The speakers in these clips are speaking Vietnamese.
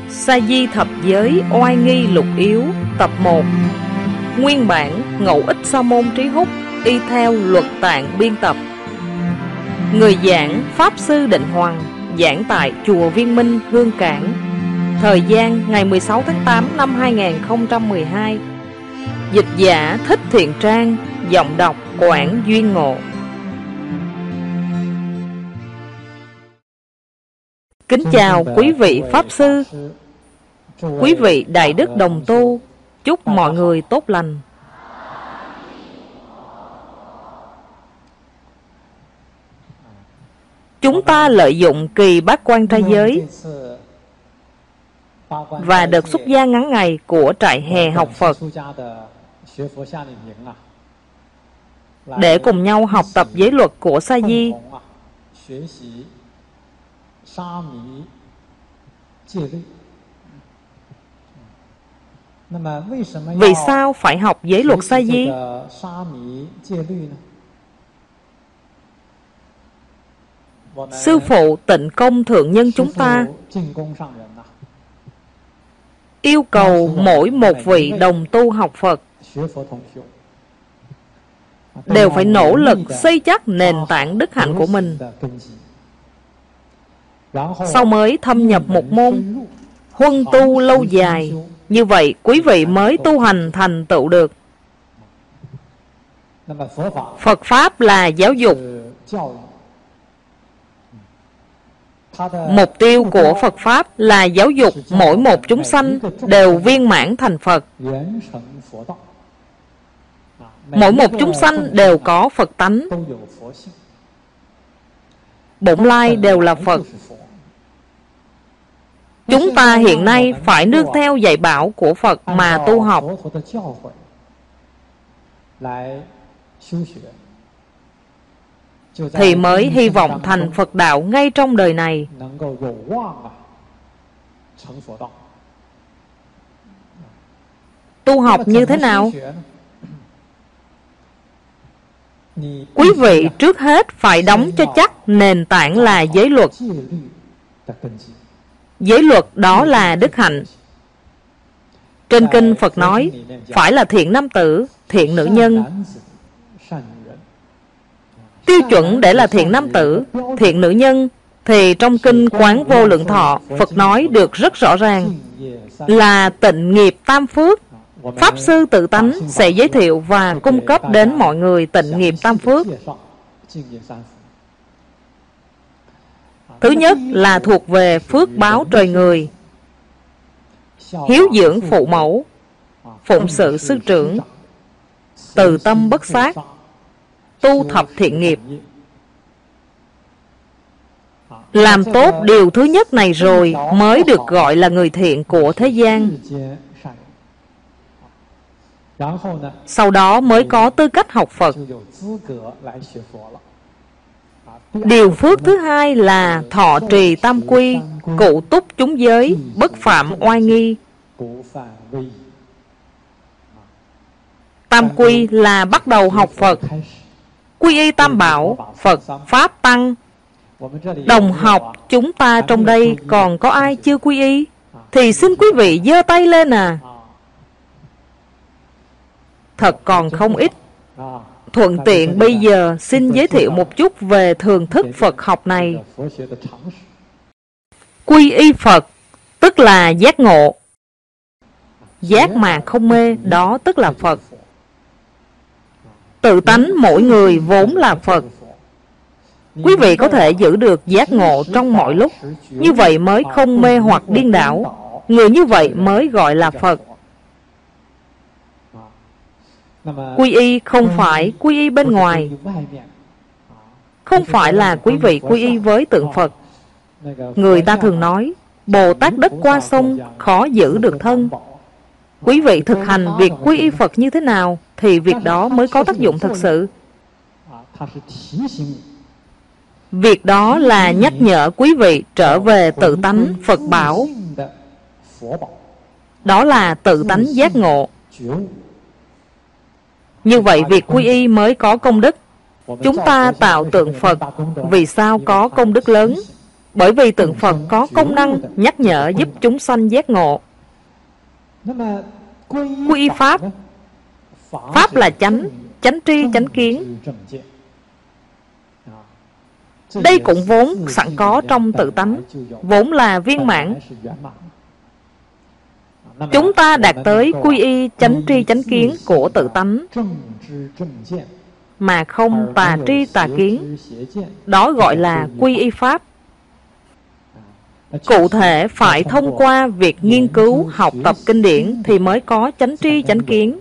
Sa Di Thập Giới Oai Nghi Lục Yếu Tập 1. Nguyên bản Ngẫu Ích Sa Môn Trí Húc, y theo Luật Tạng biên tập. Người giảng Pháp Sư Định Hoằng, giảng tại Chùa Viên Minh, Hương Cảng. Thời gian ngày 16 tháng 8 năm 2012. Dịch giả Thích Thiện Trang, giọng đọc Quảng Duyên Ngộ. Kính chào quý vị Pháp Sư, quý vị Đại Đức Đồng Tu, chúc mọi người tốt lành. Chúng ta lợi dụng kỳ bát quan trai giới và đợt xuất gia ngắn ngày của trại hè học Phật để cùng nhau học tập giới luật của Sa Di. Vì sao phải học giới luật Sa Di? Sư phụ Tịnh Công Thượng Nhân chúng ta yêu cầu mỗi một vị đồng tu học Phật đều phải nỗ lực xây chắc nền tảng đức hạnh của mình, sau mới thâm nhập một môn, huân tu lâu dài. Như vậy quý vị mới tu hành thành tựu được. Phật Pháp là giáo dục. Mục tiêu của Phật Pháp là giáo dục mỗi một chúng sanh đều viên mãn thành Phật. Mỗi một chúng sanh đều có Phật tánh, bổn lai đều là Phật. Chúng ta hiện nay phải nương theo dạy bảo của Phật mà tu học, thì mới hy vọng thành Phật đạo ngay trong đời này. Tu học như thế nào? Quý vị trước hết phải đóng cho chắc nền tảng là giới luật. Giới luật đó là đức hạnh. Trên kinh Phật nói phải là thiện nam tử, thiện nữ nhân. Tiêu chuẩn để là thiện nam tử, thiện nữ nhân thì trong kinh Quán Vô Lượng Thọ Phật nói được rất rõ ràng, là tịnh nghiệp tam phước. Pháp Sư Tự Tánh sẽ giới thiệu và cung cấp đến mọi người tịnh nghiệp tam phước. Thứ nhất là thuộc về phước báo trời người, hiếu dưỡng phụ mẫu, phụng sự sư trưởng, từ tâm bất sát, tu thập thiện nghiệp. Làm tốt điều thứ nhất này rồi mới được gọi là người thiện của thế gian. Sau đó mới có tư cách học Phật. Điều phước thứ hai là thọ trì tam quy, cụ túc chúng giới, bất phạm oai nghi. Tam quy là bắt đầu học Phật, quy y tam bảo, Phật, Pháp, Tăng. Đồng học chúng ta trong đây còn có ai chưa quy y? Thì xin quý vị giơ tay lên à. Thật còn không ít. Thuận tiện bây giờ xin giới thiệu một chút về thường thức Phật học này. Quy y Phật tức là giác ngộ. Giác mà không mê, đó tức là Phật. Tự tánh mỗi người vốn là Phật. Quý vị có thể giữ được giác ngộ trong mọi lúc, như vậy mới không mê hoặc điên đảo. Người như vậy mới gọi là Phật. Quy y không phải quy y bên ngoài, không phải là quý vị quy y với tượng Phật. Người ta thường nói Bồ Tát đất qua sông khó giữ được thân. Quý vị thực hành việc quy y Phật như thế nào thì việc đó mới có tác dụng thật sự. Việc đó là nhắc nhở quý vị trở về tự tánh Phật bảo. Đó là tự tánh giác ngộ. Như vậy việc quy y mới có công đức. Chúng ta tạo tượng Phật vì sao có công đức lớn? Bởi vì tượng Phật có công năng nhắc nhở giúp chúng sanh giác ngộ. Quy y Pháp, Pháp là chánh, chánh tri, chánh kiến. Đây cũng vốn sẵn có trong tự tánh, vốn là viên mãn. Chúng ta đạt tới quy y chánh tri chánh kiến của tự tánh, mà không tà tri tà kiến. Đó gọi là quy y Pháp. Cụ thể phải thông qua việc nghiên cứu, học tập kinh điển thì mới có chánh tri chánh kiến.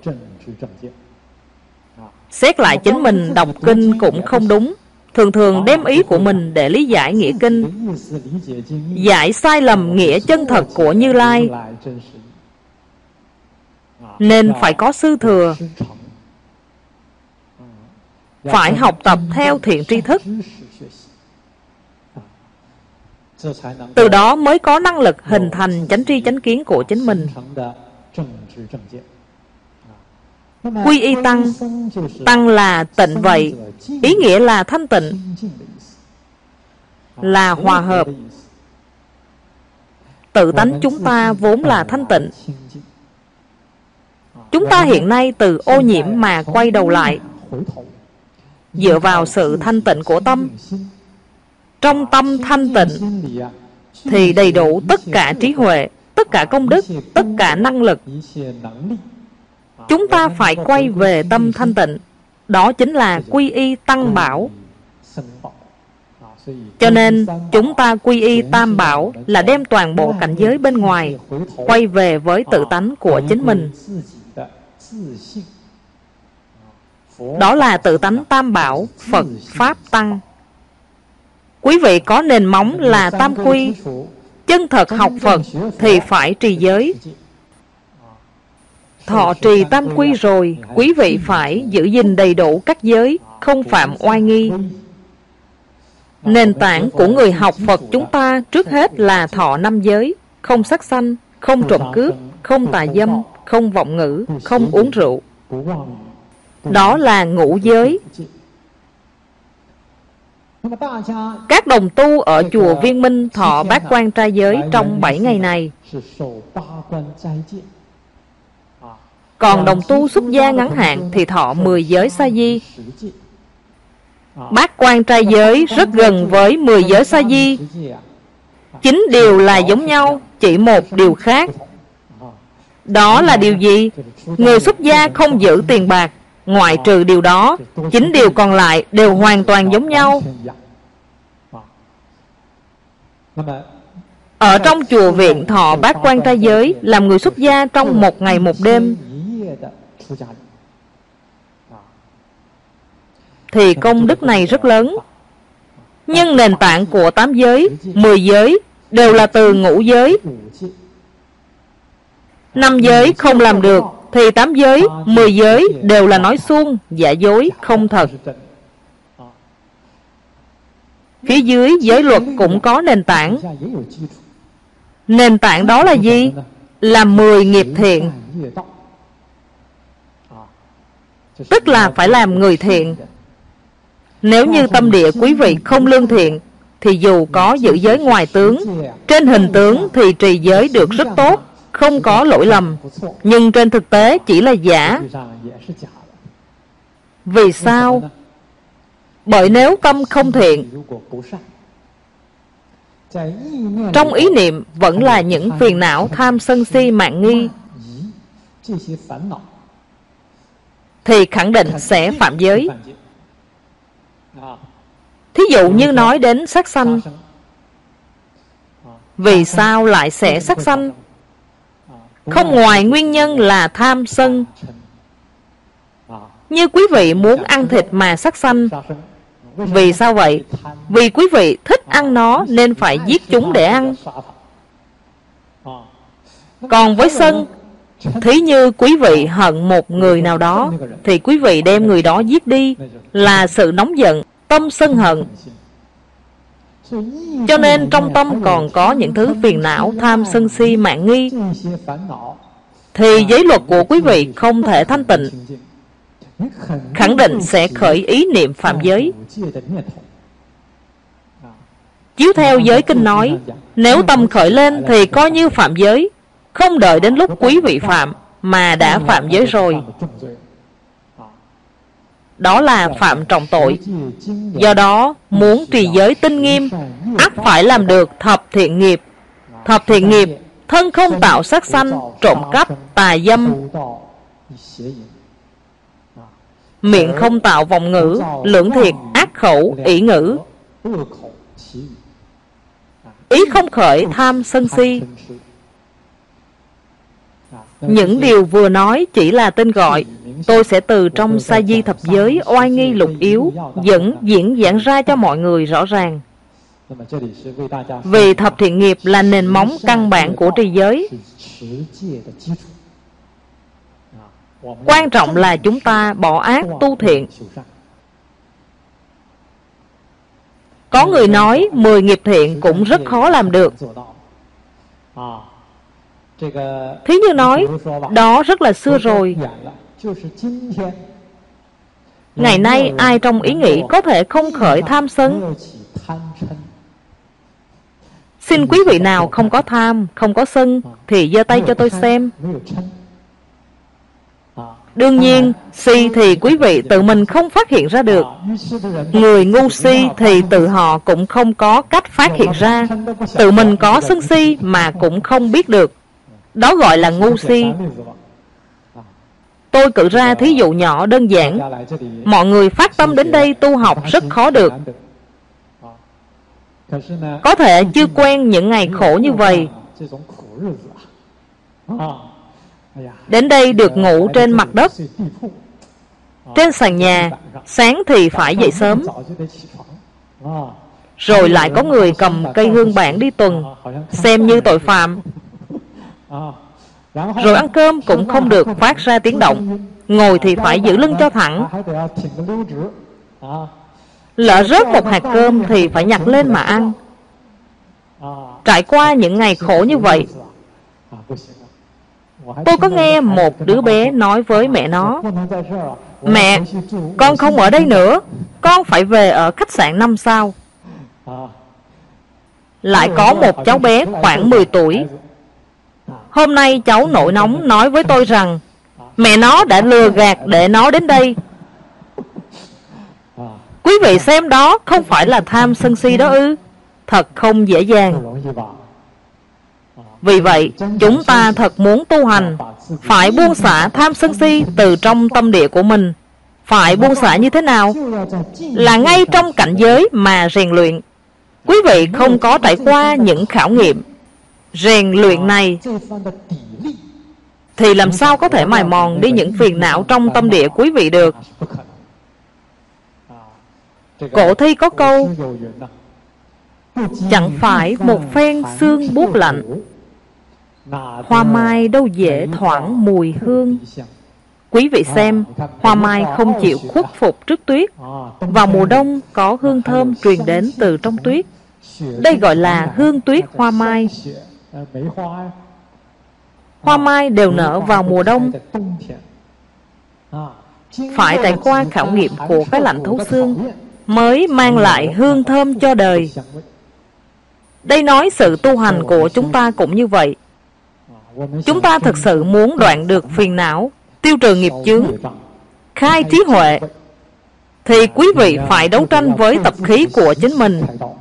Xét lại chính mình đọc kinh cũng không đúng, thường thường đem ý của mình để lý giải nghĩa kinh, giải sai lầm nghĩa chân thật của Như Lai, nên phải có sư thừa, phải học tập theo thiện tri thức. Từ đó mới có năng lực hình thành chánh tri chánh kiến của chính mình. Quy y tăng, tăng là tịnh vậy, ý nghĩa là thanh tịnh, là hòa hợp. Tự tánh chúng ta vốn là thanh tịnh. Chúng ta hiện nay từ ô nhiễm mà quay đầu lại, dựa vào sự thanh tịnh của tâm. Trong tâm thanh tịnh thì đầy đủ tất cả trí huệ, tất cả công đức, tất cả năng lực. Chúng ta phải quay về tâm thanh tịnh. Đó chính là quy y tăng bảo. Cho nên chúng ta quy y tam bảo là đem toàn bộ cảnh giới bên ngoài quay về với tự tánh của chính mình. Đó là tự tánh tam bảo, Phật, Pháp, Tăng. Quý vị có nền móng là tam quy, chân thật học Phật thì phải trì giới. Thọ trì tam quy rồi, quý vị phải giữ gìn đầy đủ các giới, không phạm oai nghi. Nền tảng của người học Phật chúng ta trước hết là thọ 5 giới, không sát sanh, không trộm cướp, không tà dâm, không vọng ngữ, không uống rượu. Đó là ngũ giới. Các đồng tu ở chùa Viên Minh thọ bát quan trai giới trong 7 ngày này. Còn đồng tu xuất gia ngắn hạn thì thọ 10 giới sa di. Bát quan trai giới rất gần với 10 giới sa di. 9 điều là giống nhau, chỉ một điều khác. Đó là điều gì? Người xuất gia không giữ tiền bạc. Ngoại trừ điều đó, 9 điều còn lại đều hoàn toàn giống nhau. Ở trong chùa viện thọ bát quan trai giới, làm người xuất gia trong 1 ngày 1 đêm, thì công đức này rất lớn. Nhưng nền tảng của 8 giới, 10 giới đều là từ ngũ giới. 5 giới không làm được thì 8 giới, 10 giới đều là nói suông, giả dối, không thật. Phía dưới giới luật cũng có nền tảng. Nền tảng đó là gì? Là 10 nghiệp thiện. Tức là phải làm người thiện. Nếu như tâm địa quý vị không lương thiện, thì dù có giữ giới ngoài tướng, trên hình tướng thì trì giới được rất tốt, không có lỗi lầm, nhưng trên thực tế chỉ là giả. Vì sao? Bởi nếu tâm không thiện, trong ý niệm vẫn là những phiền não tham sân si mạn nghi, thì khẳng định sẽ phạm giới. Thí dụ như nói đến sát sanh. Vì sao lại sẽ sát sanh? Không ngoài nguyên nhân là tham sân. Như quý vị muốn ăn thịt mà sát sanh. Vì sao vậy? Vì quý vị thích ăn nó nên phải giết chúng để ăn. Còn với sân, thí như quý vị hận một người nào đó, thì quý vị đem người đó giết đi, là sự nóng giận, tâm sân hận. Cho nên trong tâm còn có những thứ phiền não, tham sân si mạn nghi, thì giới luật của quý vị không thể thanh tịnh, khẳng định sẽ khởi ý niệm phạm giới. Chiếu theo giới kinh nói, nếu tâm khởi lên thì coi như phạm giới, không đợi đến lúc quý vị phạm mà đã phạm giới rồi. Đó là phạm trọng tội. Do đó, muốn trì giới tinh nghiêm, ắt phải làm được thập thiện nghiệp. Thập thiện nghiệp, thân không tạo sát sanh, trộm cắp, tà dâm, miệng không tạo vọng ngữ, lưỡng thiệt, ác khẩu, ỷ ngữ, ý không khởi tham sân si. Những điều vừa nói chỉ là tên gọi. Tôi sẽ từ trong sa di thập giới oai nghi lục yếu dẫn diễn giảng ra cho mọi người rõ ràng. Vì thập thiện nghiệp là nền móng căn bản của trì giới. Quan trọng là chúng ta bỏ ác tu thiện. Có người nói 10 nghiệp thiện cũng rất khó làm được. Thí như nói, đó rất là xưa rồi. Ngày nay ai trong ý nghĩ có thể không khởi tham sân? Xin quý vị nào không có tham, không có sân thì giơ tay cho tôi xem. Đương nhiên, si thì quý vị tự mình không phát hiện ra được. Người ngu si thì tự họ cũng không có cách phát hiện ra. Tự mình có sân si mà cũng không biết được. Đó gọi là ngu si. Tôi cử ra thí dụ nhỏ đơn giản. Mọi người phát tâm đến đây tu học rất khó được. Có thể chưa quen những ngày khổ như vậy. Đến đây được ngủ trên mặt đất, trên sàn nhà, sáng thì phải dậy sớm. Rồi lại có người cầm cây hương bản đi tuần, xem như tội phạm. Rồi ăn cơm cũng không được phát ra tiếng động, ngồi thì phải giữ lưng cho thẳng. Lỡ rớt một hạt cơm thì phải nhặt lên mà ăn. Trải qua những ngày khổ như vậy, tôi có nghe một đứa bé nói với mẹ nó: Mẹ, con không ở đây nữa, con phải về ở khách sạn 5 sao. Lại có một cháu bé khoảng 10 tuổi. Hôm nay cháu nổi nóng nói với tôi rằng mẹ nó đã lừa gạt để nó đến đây. Quý vị xem đó không phải là tham sân si đó ư? Thật không dễ dàng. Vì vậy, chúng ta thật muốn tu hành, phải buông xả tham sân si từ trong tâm địa của mình. Phải buông xả như thế nào? Là ngay trong cảnh giới mà rèn luyện. Quý vị không có trải qua những khảo nghiệm rèn luyện này thì làm sao có thể mài mòn đi những phiền não trong tâm địa quý vị được. Cổ thi có câu: chẳng phải một phen sương buốt lạnh, hoa mai đâu dễ thoảng mùi hương. Quý vị xem, hoa mai không chịu khuất phục trước tuyết. Vào mùa đông có hương thơm truyền đến từ trong tuyết. Đây gọi là hương tuyết hoa mai. Hoa mai đều nở vào mùa đông. Phải trải qua khảo nghiệm của cái lạnh thấu xương mới mang lại hương thơm cho đời. Đây nói sự tu hành của chúng ta cũng như vậy. Chúng ta thực sự muốn đoạn được phiền não, tiêu trừ nghiệp chướng, khai trí huệ, thì quý vị phải đấu tranh với tập khí của chính mình.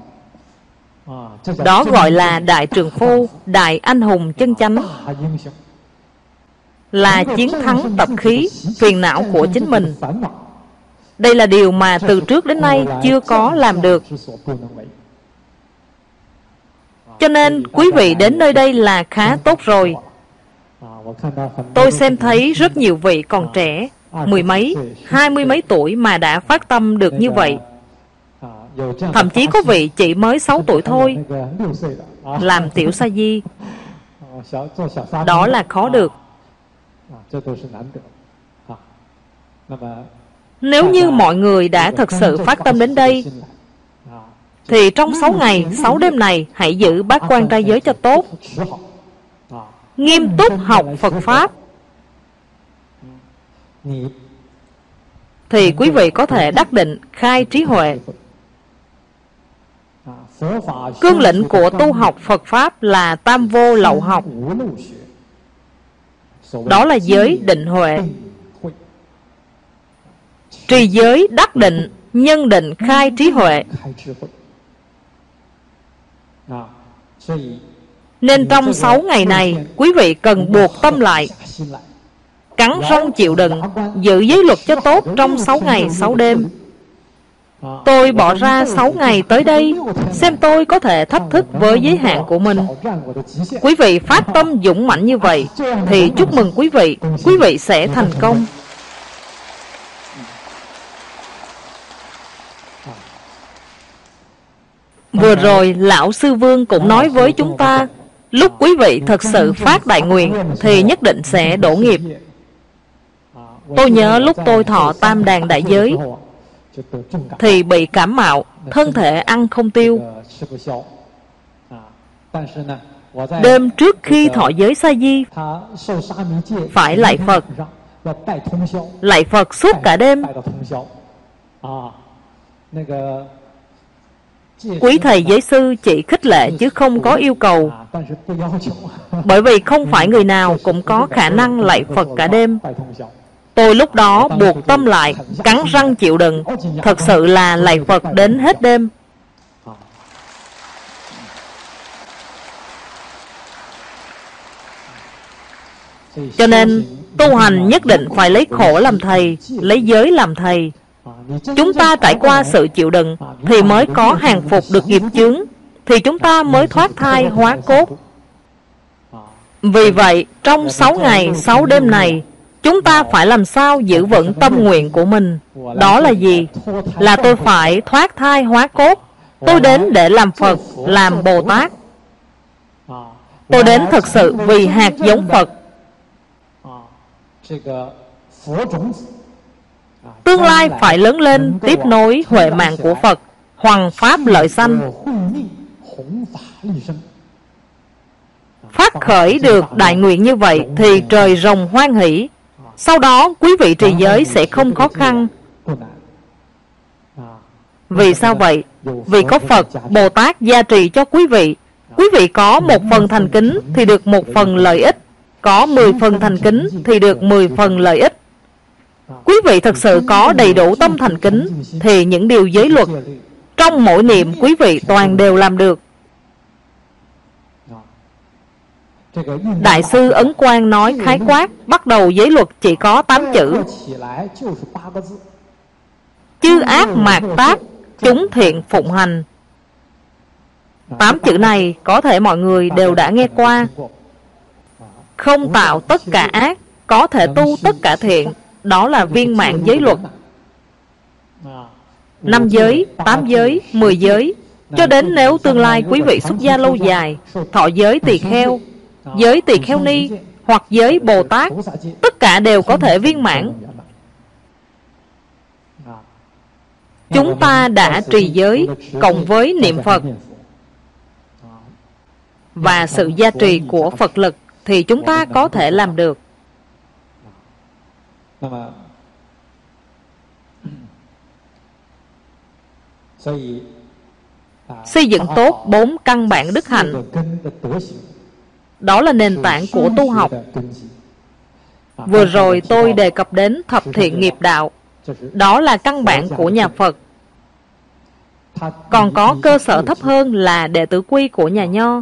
Đó gọi là đại trường phu, đại anh hùng chân chánh, là chiến thắng tập khí, phiền não của chính mình. Đây là điều mà từ trước đến nay chưa có làm được. Cho nên quý vị đến nơi đây là khá tốt rồi. Tôi xem thấy rất nhiều vị còn trẻ, 10 mấy, 20 mấy tuổi mà đã phát tâm được như vậy. Thậm chí có vị chỉ mới 6 tuổi thôi, làm tiểu sa di. Đó là khó được. Nếu như mọi người đã thật sự phát tâm đến đây, thì trong 6 ngày, 6 đêm này hãy giữ bát quan trai giới cho tốt, nghiêm túc học Phật Pháp, thì quý vị có thể đắc định khai trí huệ. Cương lĩnh của tu học Phật Pháp là tam vô lậu học. Đó là giới định huệ. Trì giới đắc định, nhân định khai trí huệ. Nên trong 6 ngày này, quý vị cần buộc tâm lại, cắn răng chịu đựng, giữ giới luật cho tốt trong 6 ngày 6 đêm. Tôi bỏ ra 6 ngày tới đây, xem tôi có thể thách thức với giới hạn của mình. Quý vị phát tâm dũng mãnh như vậy, thì chúc mừng quý vị sẽ thành công. Vừa rồi, Lão Sư Vương cũng nói với chúng ta, lúc quý vị thật sự phát đại nguyện, thì nhất định sẽ đổ nghiệp. Tôi nhớ lúc tôi thọ Tam Đàn Đại Giới, thì bị cảm mạo, thân thể ăn không tiêu. Đêm trước khi thọ giới Sa Di, phải lạy Phật. Lạy Phật suốt cả đêm. Quý thầy giới sư chỉ khích lệ chứ không có yêu cầu, bởi vì không phải người nào cũng có khả năng lạy Phật cả đêm. Tôi lúc đó buộc tâm lại, cắn răng chịu đựng, thật sự là lạy Phật đến hết đêm. Cho nên tu hành nhất định phải lấy khổ làm thầy, lấy giới làm thầy. Chúng ta trải qua sự chịu đựng thì mới có hàng phục được nghiệp chướng, thì chúng ta mới thoát thai hóa cốt. Vì vậy, trong 6 ngày 6 đêm này, chúng ta phải làm sao giữ vững tâm nguyện của mình. Đó là gì? Là tôi phải thoát thai hóa cốt. Tôi đến để làm Phật, làm Bồ Tát. Tôi đến thật sự vì hạt giống Phật. Tương lai phải lớn lên tiếp nối huệ mạng của Phật, hoằng pháp lợi sanh. Phát khởi được đại nguyện như vậy thì trời rồng hoan hỷ. Sau đó quý vị trì giới sẽ không khó khăn. Vì sao vậy? Vì có Phật, Bồ Tát gia trì cho quý vị. Quý vị có 1 phần thành kính thì được 1 phần lợi ích, có 10 phần thành kính thì được 10 phần lợi ích. Quý vị thật sự có đầy đủ tâm thành kính thì những điều giới luật trong mỗi niệm quý vị toàn đều làm được. Đại sư Ấn Quang nói khái quát, bắt đầu giới luật chỉ có 8 chữ: chư ác mạt tác, chúng thiện phụng hành. 8 chữ này có thể mọi người đều đã nghe qua. Không tạo tất cả ác, có thể tu tất cả thiện. Đó là viên mãn giới luật. 5 giới, 8 giới, 10 giới, cho đến nếu tương lai quý vị xuất gia lâu dài, thọ giới tỳ kheo, giới tỳ kheo ni hoặc giới Bồ Tát, tất cả đều có thể viên mãn. Chúng ta đã trì giới cộng với niệm Phật và sự gia trì của Phật lực thì chúng ta có thể làm được. Xây dựng tốt 4 căn bản đức hạnh. Đó là nền tảng của tu học. Vừa rồi tôi đề cập đến thập thiện nghiệp đạo. Đó là căn bản của nhà Phật. Còn có cơ sở thấp hơn là đệ tử quy của nhà Nho,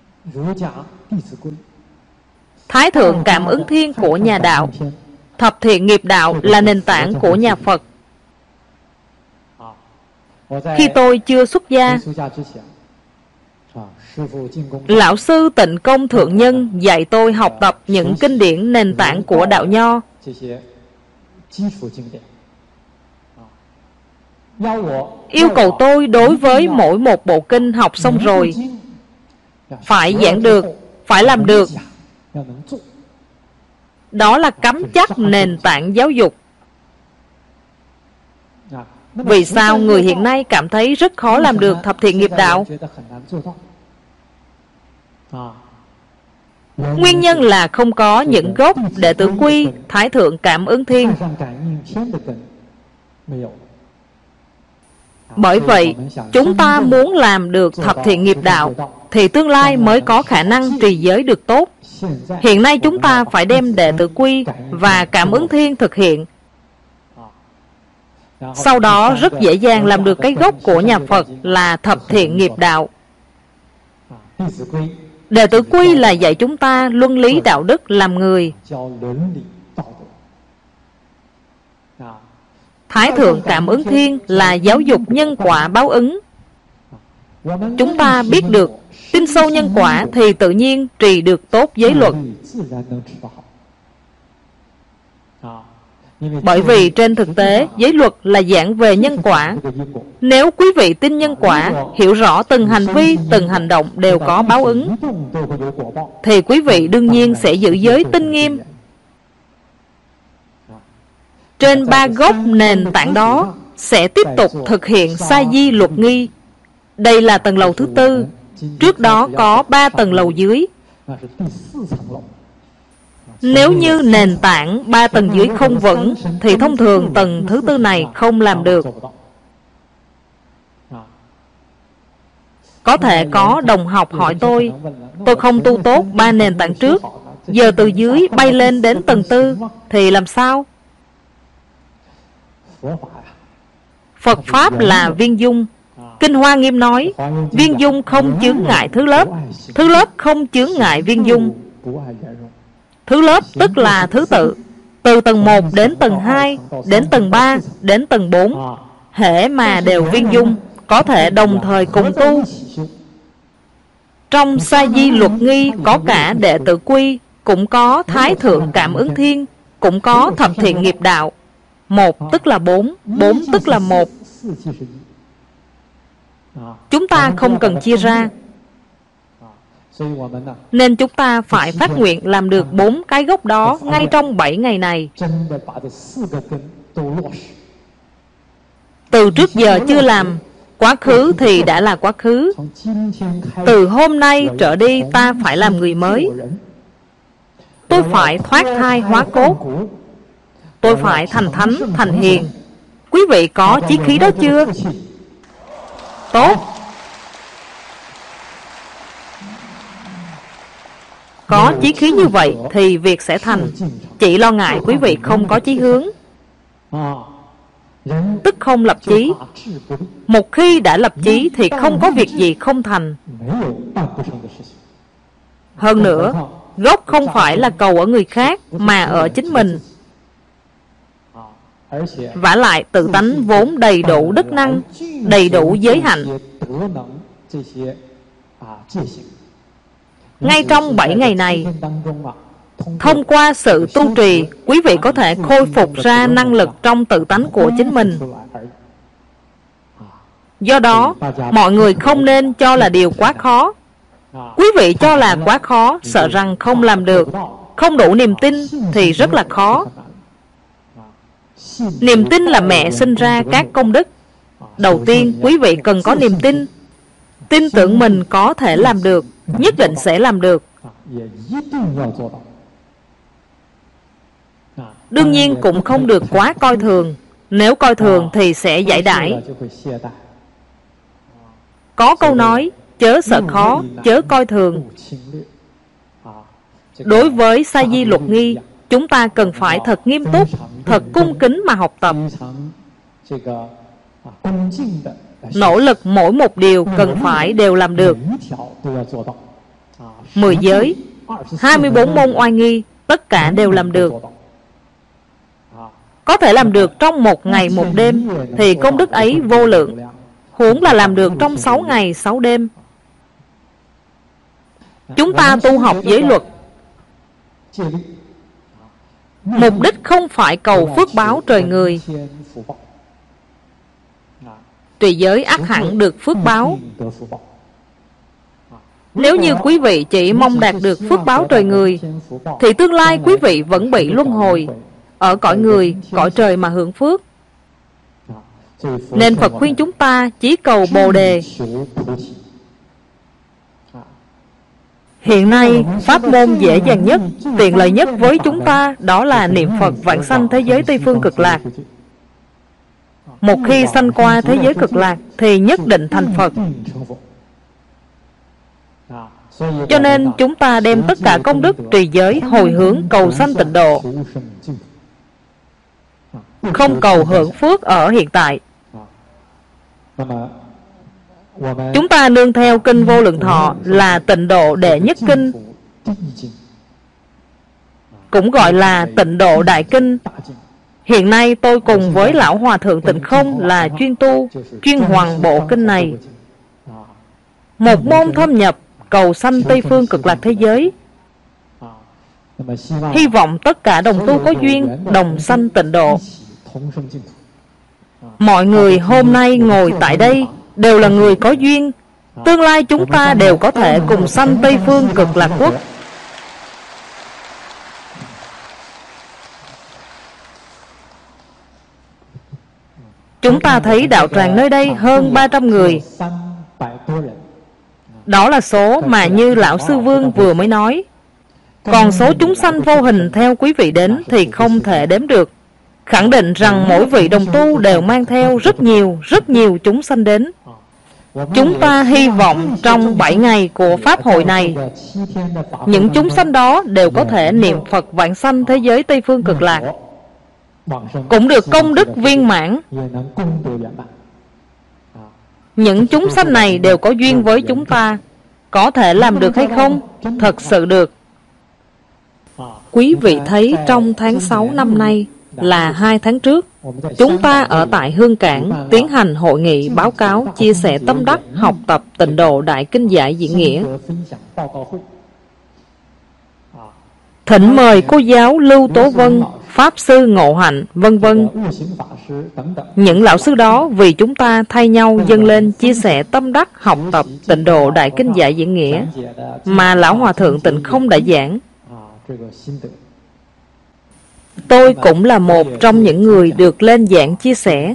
Thái thượng cảm ứng thiên của nhà đạo. Thập thiện nghiệp đạo là nền tảng của nhà Phật. Khi tôi chưa xuất gia, Lão sư Tịnh Công Thượng Nhân dạy tôi học tập những kinh điển nền tảng của đạo Nho. Yêu cầu tôi đối với mỗi một bộ kinh học xong rồi phải giảng được, phải làm được. Đó là cắm chắc nền tảng giáo dục. Vì sao người hiện nay cảm thấy rất khó làm được thập thiện nghiệp đạo? Nguyên nhân là không có những gốc đệ tử quy, Thái thượng cảm ứng thiên. Bởi vậy, chúng ta muốn làm được thập thiện nghiệp đạo thì tương lai mới có khả năng trì giới được tốt. Hiện nay chúng ta phải đem đệ tử quy và cảm ứng thiên thực hiện. Sau đó rất dễ dàng làm được cái gốc của nhà Phật là thập thiện nghiệp đạo. Đệ tử quy là dạy chúng ta luân lý đạo đức làm người. Thái thượng cảm ứng thiên là giáo dục nhân quả báo ứng. Chúng ta biết được, tin sâu nhân quả thì tự nhiên trì được tốt giới luật. Bởi vì trên thực tế, giới luật là giảng về nhân quả. Nếu quý vị tin nhân quả, hiểu rõ từng hành vi, từng hành động đều có báo ứng, thì quý vị đương nhiên sẽ giữ giới tinh nghiêm. Trên 3 gốc nền tảng đó, sẽ tiếp tục thực hiện sa di luật nghi. Đây là tầng lầu thứ 4. Trước đó có 3 tầng lầu dưới. Nếu như nền tảng 3 tầng dưới không vững, thì thông thường tầng thứ 4 này không làm được. Có thể có đồng học hỏi tôi không tu tốt 3 nền tảng trước, giờ từ dưới bay lên đến tầng 4 thì làm sao? Phật Pháp là viên dung. Kinh Hoa Nghiêm nói, viên dung không chướng ngại thứ lớp không chướng ngại viên dung. Thứ lớp tức là thứ tự, từ tầng 1 đến tầng 2, đến tầng 3, đến tầng 4, hễ mà đều viên dung, có thể đồng thời cùng tu. Trong sa di luật nghi có cả đệ tử quy, cũng có thái thượng cảm ứng thiên, cũng có thập thiện nghiệp đạo. 1 tức là 4, 4 tức là 1. Chúng ta không cần chia ra, nên chúng ta phải phát nguyện làm được 4 cái gốc đó ngay trong 7 ngày này. Từ trước giờ chưa làm, quá khứ thì đã là quá khứ. Từ hôm nay trở đi ta phải làm người mới. Tôi phải thoát thai hóa cốt. Tôi phải thành thánh, thành hiền. Quý vị có chí khí đó chưa? Tốt. Có chí khí như vậy thì việc sẽ thành. Chỉ lo ngại quý vị không có chí hướng, tức không lập chí. Một khi đã lập chí thì không có việc gì không thành. Hơn nữa, gốc không phải là cầu ở người khác mà ở chính mình. Vả lại tự tánh vốn đầy đủ đức năng, đầy đủ giới hạnh. Ngay trong 7 ngày này, thông qua sự tu trì, quý vị có thể khôi phục ra năng lực trong tự tánh của chính mình. Do đó, mọi người không nên cho là điều quá khó. Quý vị cho là quá khó, sợ rằng không làm được, không đủ niềm tin thì rất là khó. Niềm tin là mẹ sinh ra các công đức. Đầu tiên, quý vị cần có niềm tin. Tin tưởng mình có thể làm được, nhất định sẽ làm được. Đương nhiên cũng không được quá coi thường. Nếu coi thường thì sẽ giải đãi. Có câu nói, chớ sợ khó, chớ coi thường. Đối với sa di luật nghi, chúng ta cần phải thật nghiêm túc, thật cung kính mà học tập. Nỗ lực mỗi một điều cần phải đều làm được. 10 giới, 24 môn oai nghi, tất cả đều làm được. Có thể làm được trong 1 ngày 1 đêm thì công đức ấy vô lượng, huống là làm được trong 6 ngày 6 đêm. Chúng ta tu học giới luật, mục đích không phải cầu phước báo trời người. Trì giới ắt hẳn được phước báo. Nếu như quý vị chỉ mong đạt được phước báo trời người, thì tương lai quý vị vẫn bị luân hồi ở cõi người, cõi trời mà hưởng phước. Nên Phật khuyên chúng ta chỉ cầu Bồ Đề. Hiện nay, pháp môn dễ dàng nhất, tiện lợi nhất với chúng ta đó là niệm Phật vãng sanh thế giới Tây Phương Cực Lạc. một khi sanh qua thế giới cực lạc thì nhất định thành Phật. Cho nên chúng ta đem tất cả công đức trì giới hồi hướng cầu sanh tịnh độ, không cầu hưởng phước ở hiện tại. Chúng ta nương theo kinh Vô Lượng Thọ là tịnh độ đệ nhất kinh, cũng gọi là tịnh độ đại kinh. Hiện nay tôi cùng với Lão Hòa Thượng Tịnh Không là chuyên tu, chuyên hoàn bộ kinh này. Một môn thâm nhập cầu sanh Tây Phương Cực Lạc thế giới. Hy vọng tất cả đồng tu có duyên đồng sanh tịnh độ. Mọi người hôm nay ngồi tại đây đều là người có duyên. Tương lai chúng ta đều có thể cùng sanh Tây Phương Cực Lạc quốc. Chúng ta thấy đạo tràng nơi đây hơn 300 người. Đó là số mà như Lão Sư Vương vừa mới nói. Còn số chúng sanh vô hình theo quý vị đến thì không thể đếm được. Khẳng định rằng mỗi vị đồng tu đều mang theo rất nhiều chúng sanh đến. Chúng ta hy vọng trong 7 ngày của Pháp hội này, những chúng sanh đó đều có thể niệm Phật vãng sanh thế giới Tây Phương Cực Lạc, cũng được công đức viên mãn. Những chúng sanh này đều có duyên với chúng ta. Có thể làm được hay không? Thật sự được. Quý vị thấy trong tháng 6 năm nay là 2 tháng trước, chúng ta ở tại Hương Cảng tiến hành hội nghị báo cáo chia sẻ tâm đắc học tập tịnh độ đại kinh giải diễn nghĩa. Thỉnh mời cô giáo Lưu Tố Vân, Pháp Sư Ngộ Hạnh, vân vân. Những lão sư đó vì chúng ta thay nhau dâng lên chia sẻ tâm đắc học tập tịnh độ đại kinh giải diễn nghĩa mà Lão Hòa Thượng Tịnh Không đã giảng. Tôi cũng là một trong những người được lên giảng chia sẻ.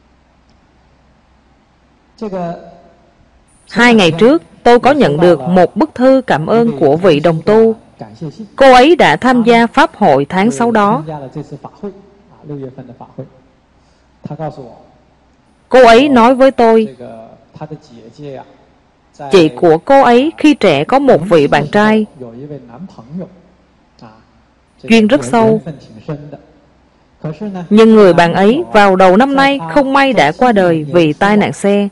2 ngày trước, tôi có nhận được một bức thư cảm ơn của vị đồng tu. Cô ấy đã tham gia Pháp hội tháng 6 đó. Cô ấy nói với tôi, chị của cô ấy khi trẻ có một vị bạn trai, duyên rất sâu. Nhưng người bạn ấy vào đầu năm nay không may đã qua đời vì tai nạn xe.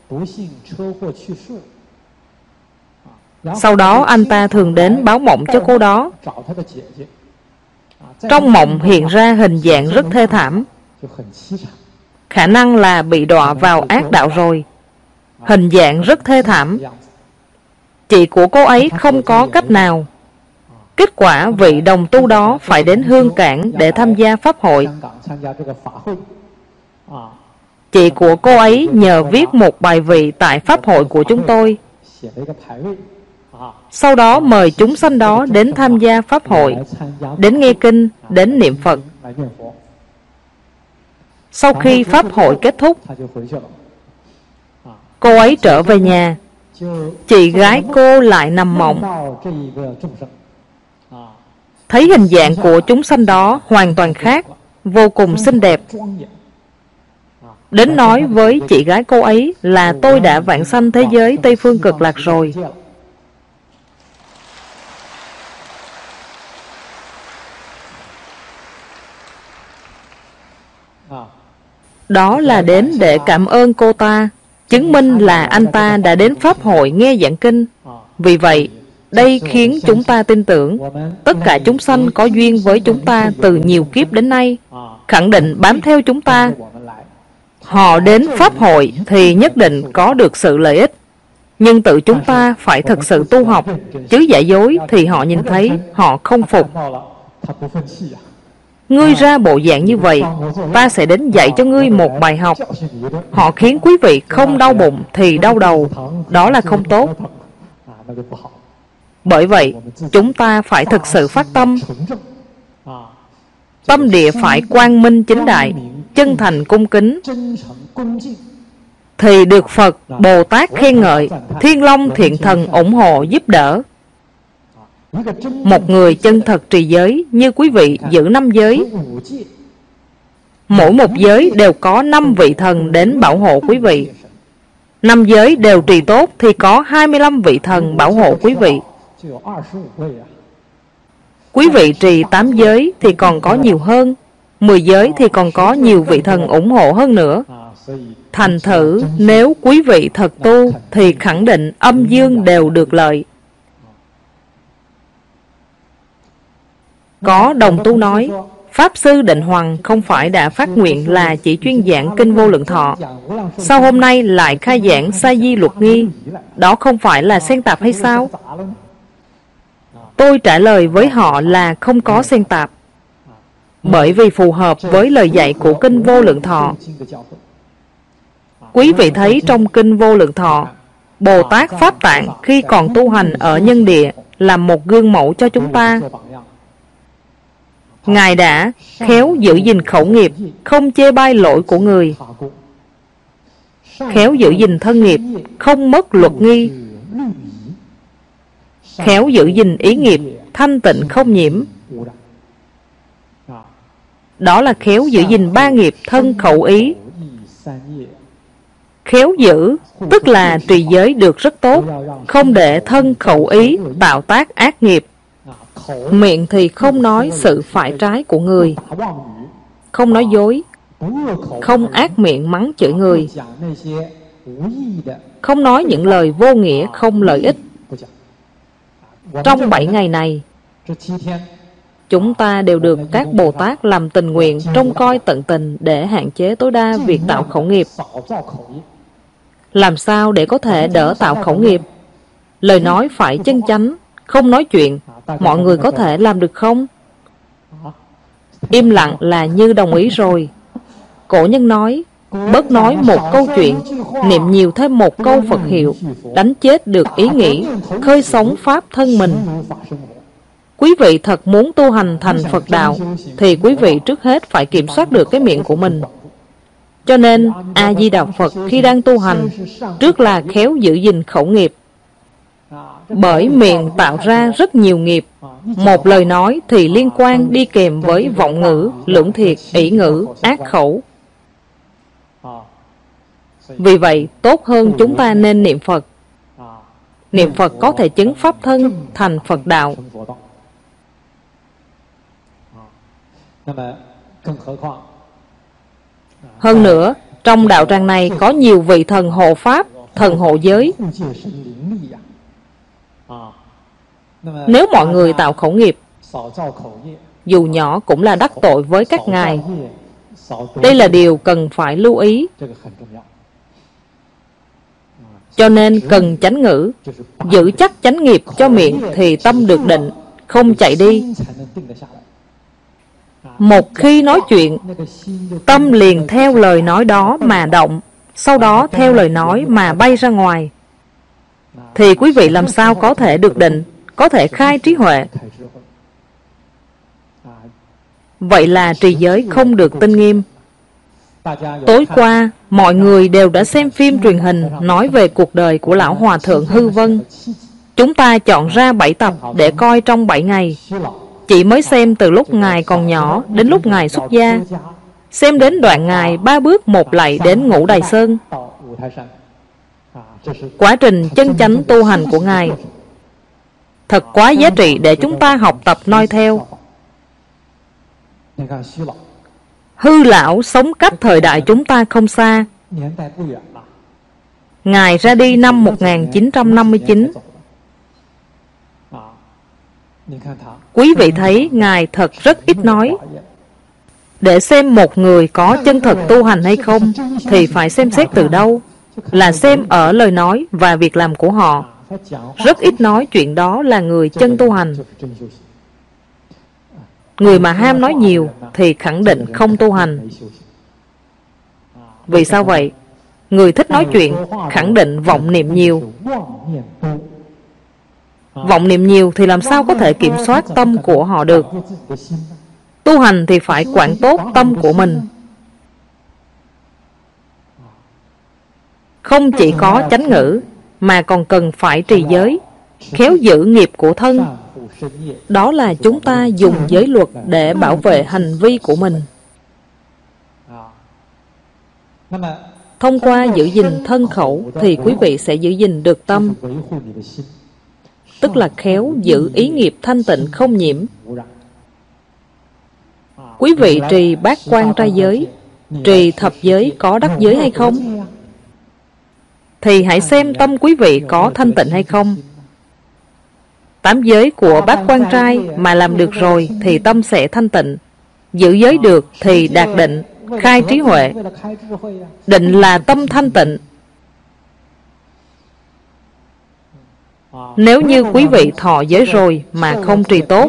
Sau đó anh ta thường đến báo mộng cho cô đó. Trong mộng hiện ra hình dạng rất thê thảm, khả năng là bị đọa vào ác đạo rồi. Hình dạng rất thê thảm. Chị của cô ấy không có cách nào. Kết quả vị đồng tu đó phải đến Hương Cảng để tham gia Pháp hội. Chị của cô ấy nhờ viết một bài vị tại Pháp hội của chúng tôi. Sau đó mời chúng sanh đó đến tham gia Pháp hội, đến nghe kinh, đến niệm Phật. Sau khi Pháp hội kết thúc, cô ấy trở về nhà. Chị gái cô lại nằm mộng, thấy hình dạng của chúng sanh đó hoàn toàn khác, vô cùng xinh đẹp. Đến nói với chị gái cô ấy là tôi đã vãng sanh thế giới Tây Phương Cực Lạc rồi. Đó là đến để cảm ơn cô ta, chứng minh là anh ta đã đến Pháp hội nghe giảng kinh. Vì vậy, đây khiến chúng ta tin tưởng tất cả chúng sanh có duyên với chúng ta từ nhiều kiếp đến nay, khẳng định bám theo chúng ta. Họ đến Pháp hội thì nhất định có được sự lợi ích. Nhưng tự chúng ta phải thực sự tu học, chứ giả dối thì họ nhìn thấy, họ không phục. Ngươi ra bộ dạng như vậy, ta sẽ đến dạy cho ngươi một bài học. Họ khiến quý vị không đau bụng thì đau đầu. Đó là không tốt. Bởi vậy, chúng ta phải thực sự phát tâm. Tâm địa phải quang minh chính đại, chân thành cung kính, thì được Phật, Bồ Tát khen ngợi, Thiên Long Thiện Thần ủng hộ giúp đỡ. Một người chân thật trì giới như quý vị giữ 5 giới, Mỗi một giới đều có 5 vị thần đến bảo hộ quý vị. 5 giới đều trì tốt thì có 25 vị thần bảo hộ quý vị. Quý vị trì 8 giới thì còn có nhiều hơn, 10 giới thì còn có nhiều vị thần ủng hộ hơn nữa. Thành thử nếu quý vị thật tu thì khẳng định âm dương đều được lợi. Có đồng tu nói, Pháp Sư Định Hoằng không phải đã phát nguyện là chỉ chuyên giảng Kinh Vô Lượng Thọ, sao hôm nay lại khai giảng Sa Di Luật Nghi? Đó không phải là xen tạp hay sao? Tôi trả lời với họ là không có xen tạp, bởi vì phù hợp với lời dạy của Kinh Vô Lượng Thọ. Quý vị thấy trong Kinh Vô Lượng Thọ, Bồ Tát Pháp Tạng khi còn tu hành ở nhân địa làm một gương mẫu cho chúng ta. Ngài đã khéo giữ gìn khẩu nghiệp, không chê bai lỗi của người, khéo giữ gìn thân nghiệp, không mất luật nghi, khéo giữ gìn ý nghiệp, thanh tịnh không nhiễm. Đó là khéo giữ gìn 3 nghiệp thân khẩu ý. Khéo giữ tức là trì giới được rất tốt, không để thân khẩu ý tạo tác ác nghiệp. Miệng thì không nói sự phải trái của người, không nói dối, không ác miệng mắng chửi người, không nói những lời vô nghĩa không lợi ích. Trong 7 ngày này, chúng ta đều được các Bồ Tát làm tình nguyện trông coi tận tình để hạn chế tối đa việc tạo khẩu nghiệp. Làm sao để có thể đỡ tạo khẩu nghiệp? Lời nói phải chân chánh, không nói chuyện. Mọi người có thể làm được không? Im lặng là như đồng ý rồi. Cổ nhân nói, bớt nói một câu chuyện, niệm nhiều thêm một câu Phật hiệu, đánh chết được ý nghĩ, khơi sống Pháp thân mình. Quý vị thật muốn tu hành thành Phật đạo, thì quý vị trước hết phải kiểm soát được cái miệng của mình. Cho nên, A-di-đà Phật khi đang tu hành, trước là khéo giữ gìn khẩu nghiệp. Bởi miệng tạo ra rất nhiều nghiệp. Một lời nói thì liên quan đi kèm với vọng ngữ, lưỡng thiệt, ỷ ngữ, ác khẩu. Vì vậy, tốt hơn chúng ta nên niệm Phật. Niệm Phật có thể chứng Pháp thân thành Phật đạo. Hơn nữa, trong đạo tràng này có nhiều vị thần hộ Pháp, thần hộ giới. Nếu mọi người tạo khẩu nghiệp, dù nhỏ cũng là đắc tội với các ngài. Đây là điều cần phải lưu ý. Cho nên cần chánh ngữ, giữ chắc chánh nghiệp cho miệng thì tâm được định, không chạy đi. Một khi nói chuyện, tâm liền theo lời nói đó mà động, sau đó theo lời nói mà bay ra ngoài. Thì quý vị làm sao có thể được định, có thể khai trí huệ? Vậy là trì giới không được tinh nghiêm. Tối qua, mọi người đều đã xem phim truyền hình nói về cuộc đời của Lão Hòa Thượng Hư Vân. Chúng ta chọn ra 7 tập để coi trong 7 ngày. Chỉ mới xem từ lúc Ngài còn nhỏ đến lúc Ngài xuất gia. Xem đến đoạn Ngài 3 bước 1 lạy đến Ngũ Đài Sơn. Quá trình chân chánh tu hành của Ngài thật quá giá trị để chúng ta học tập noi theo. Hư lão sống cách thời đại chúng ta không xa. Ngài ra đi năm 1959. Quý vị thấy Ngài thật rất ít nói. Để xem một người có chân thật tu hành hay không thì phải xem xét từ đâu? Là xem ở lời nói và việc làm của họ. Rất ít nói chuyện đó là người chân tu hành. Người mà ham nói nhiều thì khẳng định không tu hành. Vì sao vậy? Người thích nói chuyện khẳng định vọng niệm nhiều. Vọng niệm nhiều thì làm sao có thể kiểm soát tâm của họ được? Tu hành thì phải quản tốt tâm của mình. Không chỉ có chánh ngữ mà còn cần phải trì giới, khéo giữ nghiệp của thân. Đó là chúng ta dùng giới luật để bảo vệ hành vi của mình. Thông qua giữ gìn thân khẩu thì quý vị sẽ giữ gìn được tâm, tức là khéo giữ ý nghiệp thanh tịnh không nhiễm. Quý vị trì bát quan trai giới, trì thập giới có đắc giới hay không? Thì hãy xem tâm quý vị có thanh tịnh hay không. 8 giới của bát quan trai mà làm được rồi thì tâm sẽ thanh tịnh. Giữ giới được thì đạt định, khai trí huệ. Định là tâm thanh tịnh. Nếu như quý vị thọ giới rồi mà không trì tốt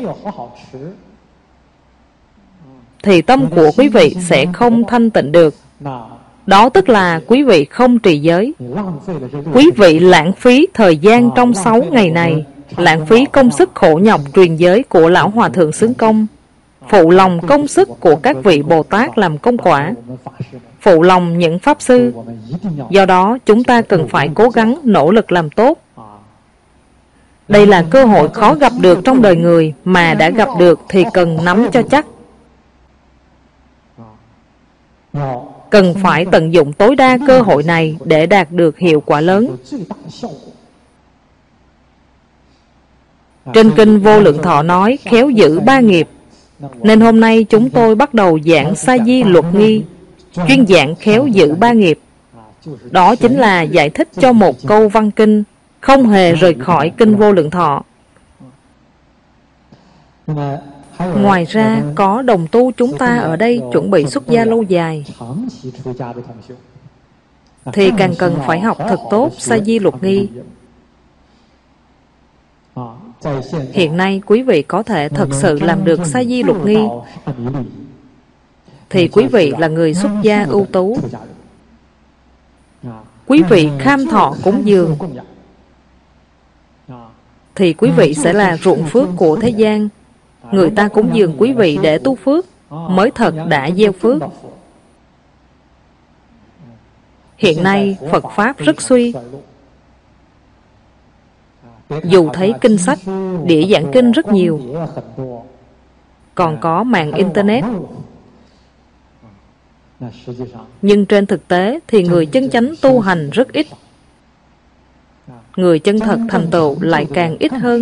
thì tâm của quý vị sẽ không thanh tịnh được. Đó tức là quý vị không trì giới. Quý vị lãng phí thời gian trong 6 ngày này, lãng phí công sức khổ nhọc truyền giới của Lão Hòa Thượng Xứng Công, phụ lòng công sức của các vị Bồ Tát làm công quả, phụ lòng những Pháp Sư. Do đó chúng ta cần phải cố gắng nỗ lực làm tốt. Đây là cơ hội khó gặp được trong đời người, mà đã gặp được thì cần nắm cho chắc. Cần phải tận dụng tối đa cơ hội này để đạt được hiệu quả lớn. Trên kinh Vô Lượng Thọ nói khéo giữ 3 nghiệp, nên hôm nay chúng tôi bắt đầu giảng Sa Di Luật Nghi, chuyên giảng khéo giữ 3 nghiệp. Đó chính là giải thích cho một câu văn kinh, không hề rời khỏi kinh Vô Lượng Thọ. Ngoài ra, có đồng tu chúng ta ở đây chuẩn bị xuất gia lâu dài, thì càng cần phải học thật tốt Sa Di Luật Nghi. Hiện nay quý vị có thể thật sự làm được Sa Di Luật Nghi thì quý vị là người xuất gia ưu tú. Quý vị kham thọ cúng dường thì quý vị sẽ là ruộng phước của thế gian. Người ta cúng dường quý vị để tu phước, mới thật đã gieo phước. Hiện nay Phật Pháp rất suy. Dù thấy kinh sách, đĩa giảng kinh rất nhiều, còn có mạng Internet, nhưng trên thực tế thì người chân chánh tu hành rất ít. Người chân thật thành tựu lại càng ít hơn.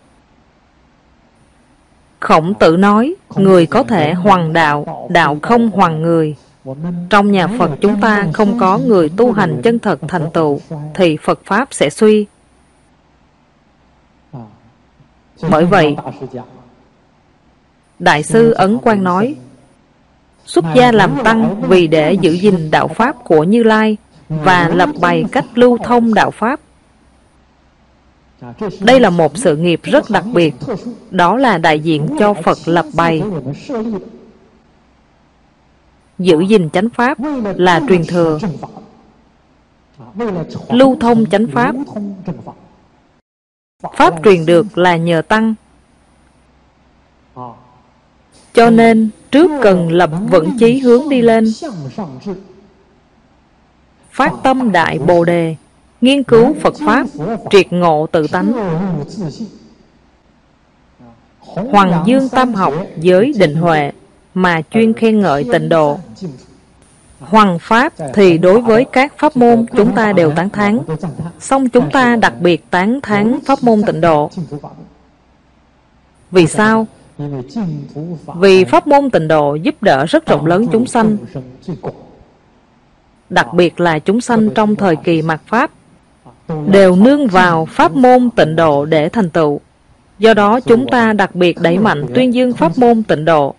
Khổng Tử nói, người có thể hoằng đạo, đạo không hoằng người. Trong nhà Phật chúng ta không có người tu hành chân thật thành tựu, thì Phật Pháp sẽ suy. Bởi vậy, Đại sư Ấn Quang nói, xuất gia làm tăng vì để giữ gìn đạo Pháp của Như Lai và lập bày cách lưu thông đạo Pháp. Đây là một sự nghiệp rất đặc biệt, đó là đại diện cho Phật lập bày. Giữ gìn chánh Pháp là truyền thừa, lưu thông chánh Pháp. Pháp truyền được là nhờ tăng. Cho nên trước cần lập vững chí hướng đi lên, phát tâm đại Bồ Đề, nghiên cứu Phật Pháp, triệt ngộ tự tánh. Hoằng dương tam học giới định huệ, mà chuyên khen ngợi tịnh độ. Hoằng Pháp thì đối với các pháp môn chúng ta đều tán thán, song chúng ta đặc biệt tán thán pháp môn tịnh độ. Vì sao? Vì pháp môn tịnh độ giúp đỡ rất rộng lớn chúng sanh, đặc biệt là chúng sanh trong thời kỳ mạt Pháp, đều nương vào pháp môn tịnh độ để thành tựu. Do đó chúng ta đặc biệt đẩy mạnh tuyên dương pháp môn tịnh độ.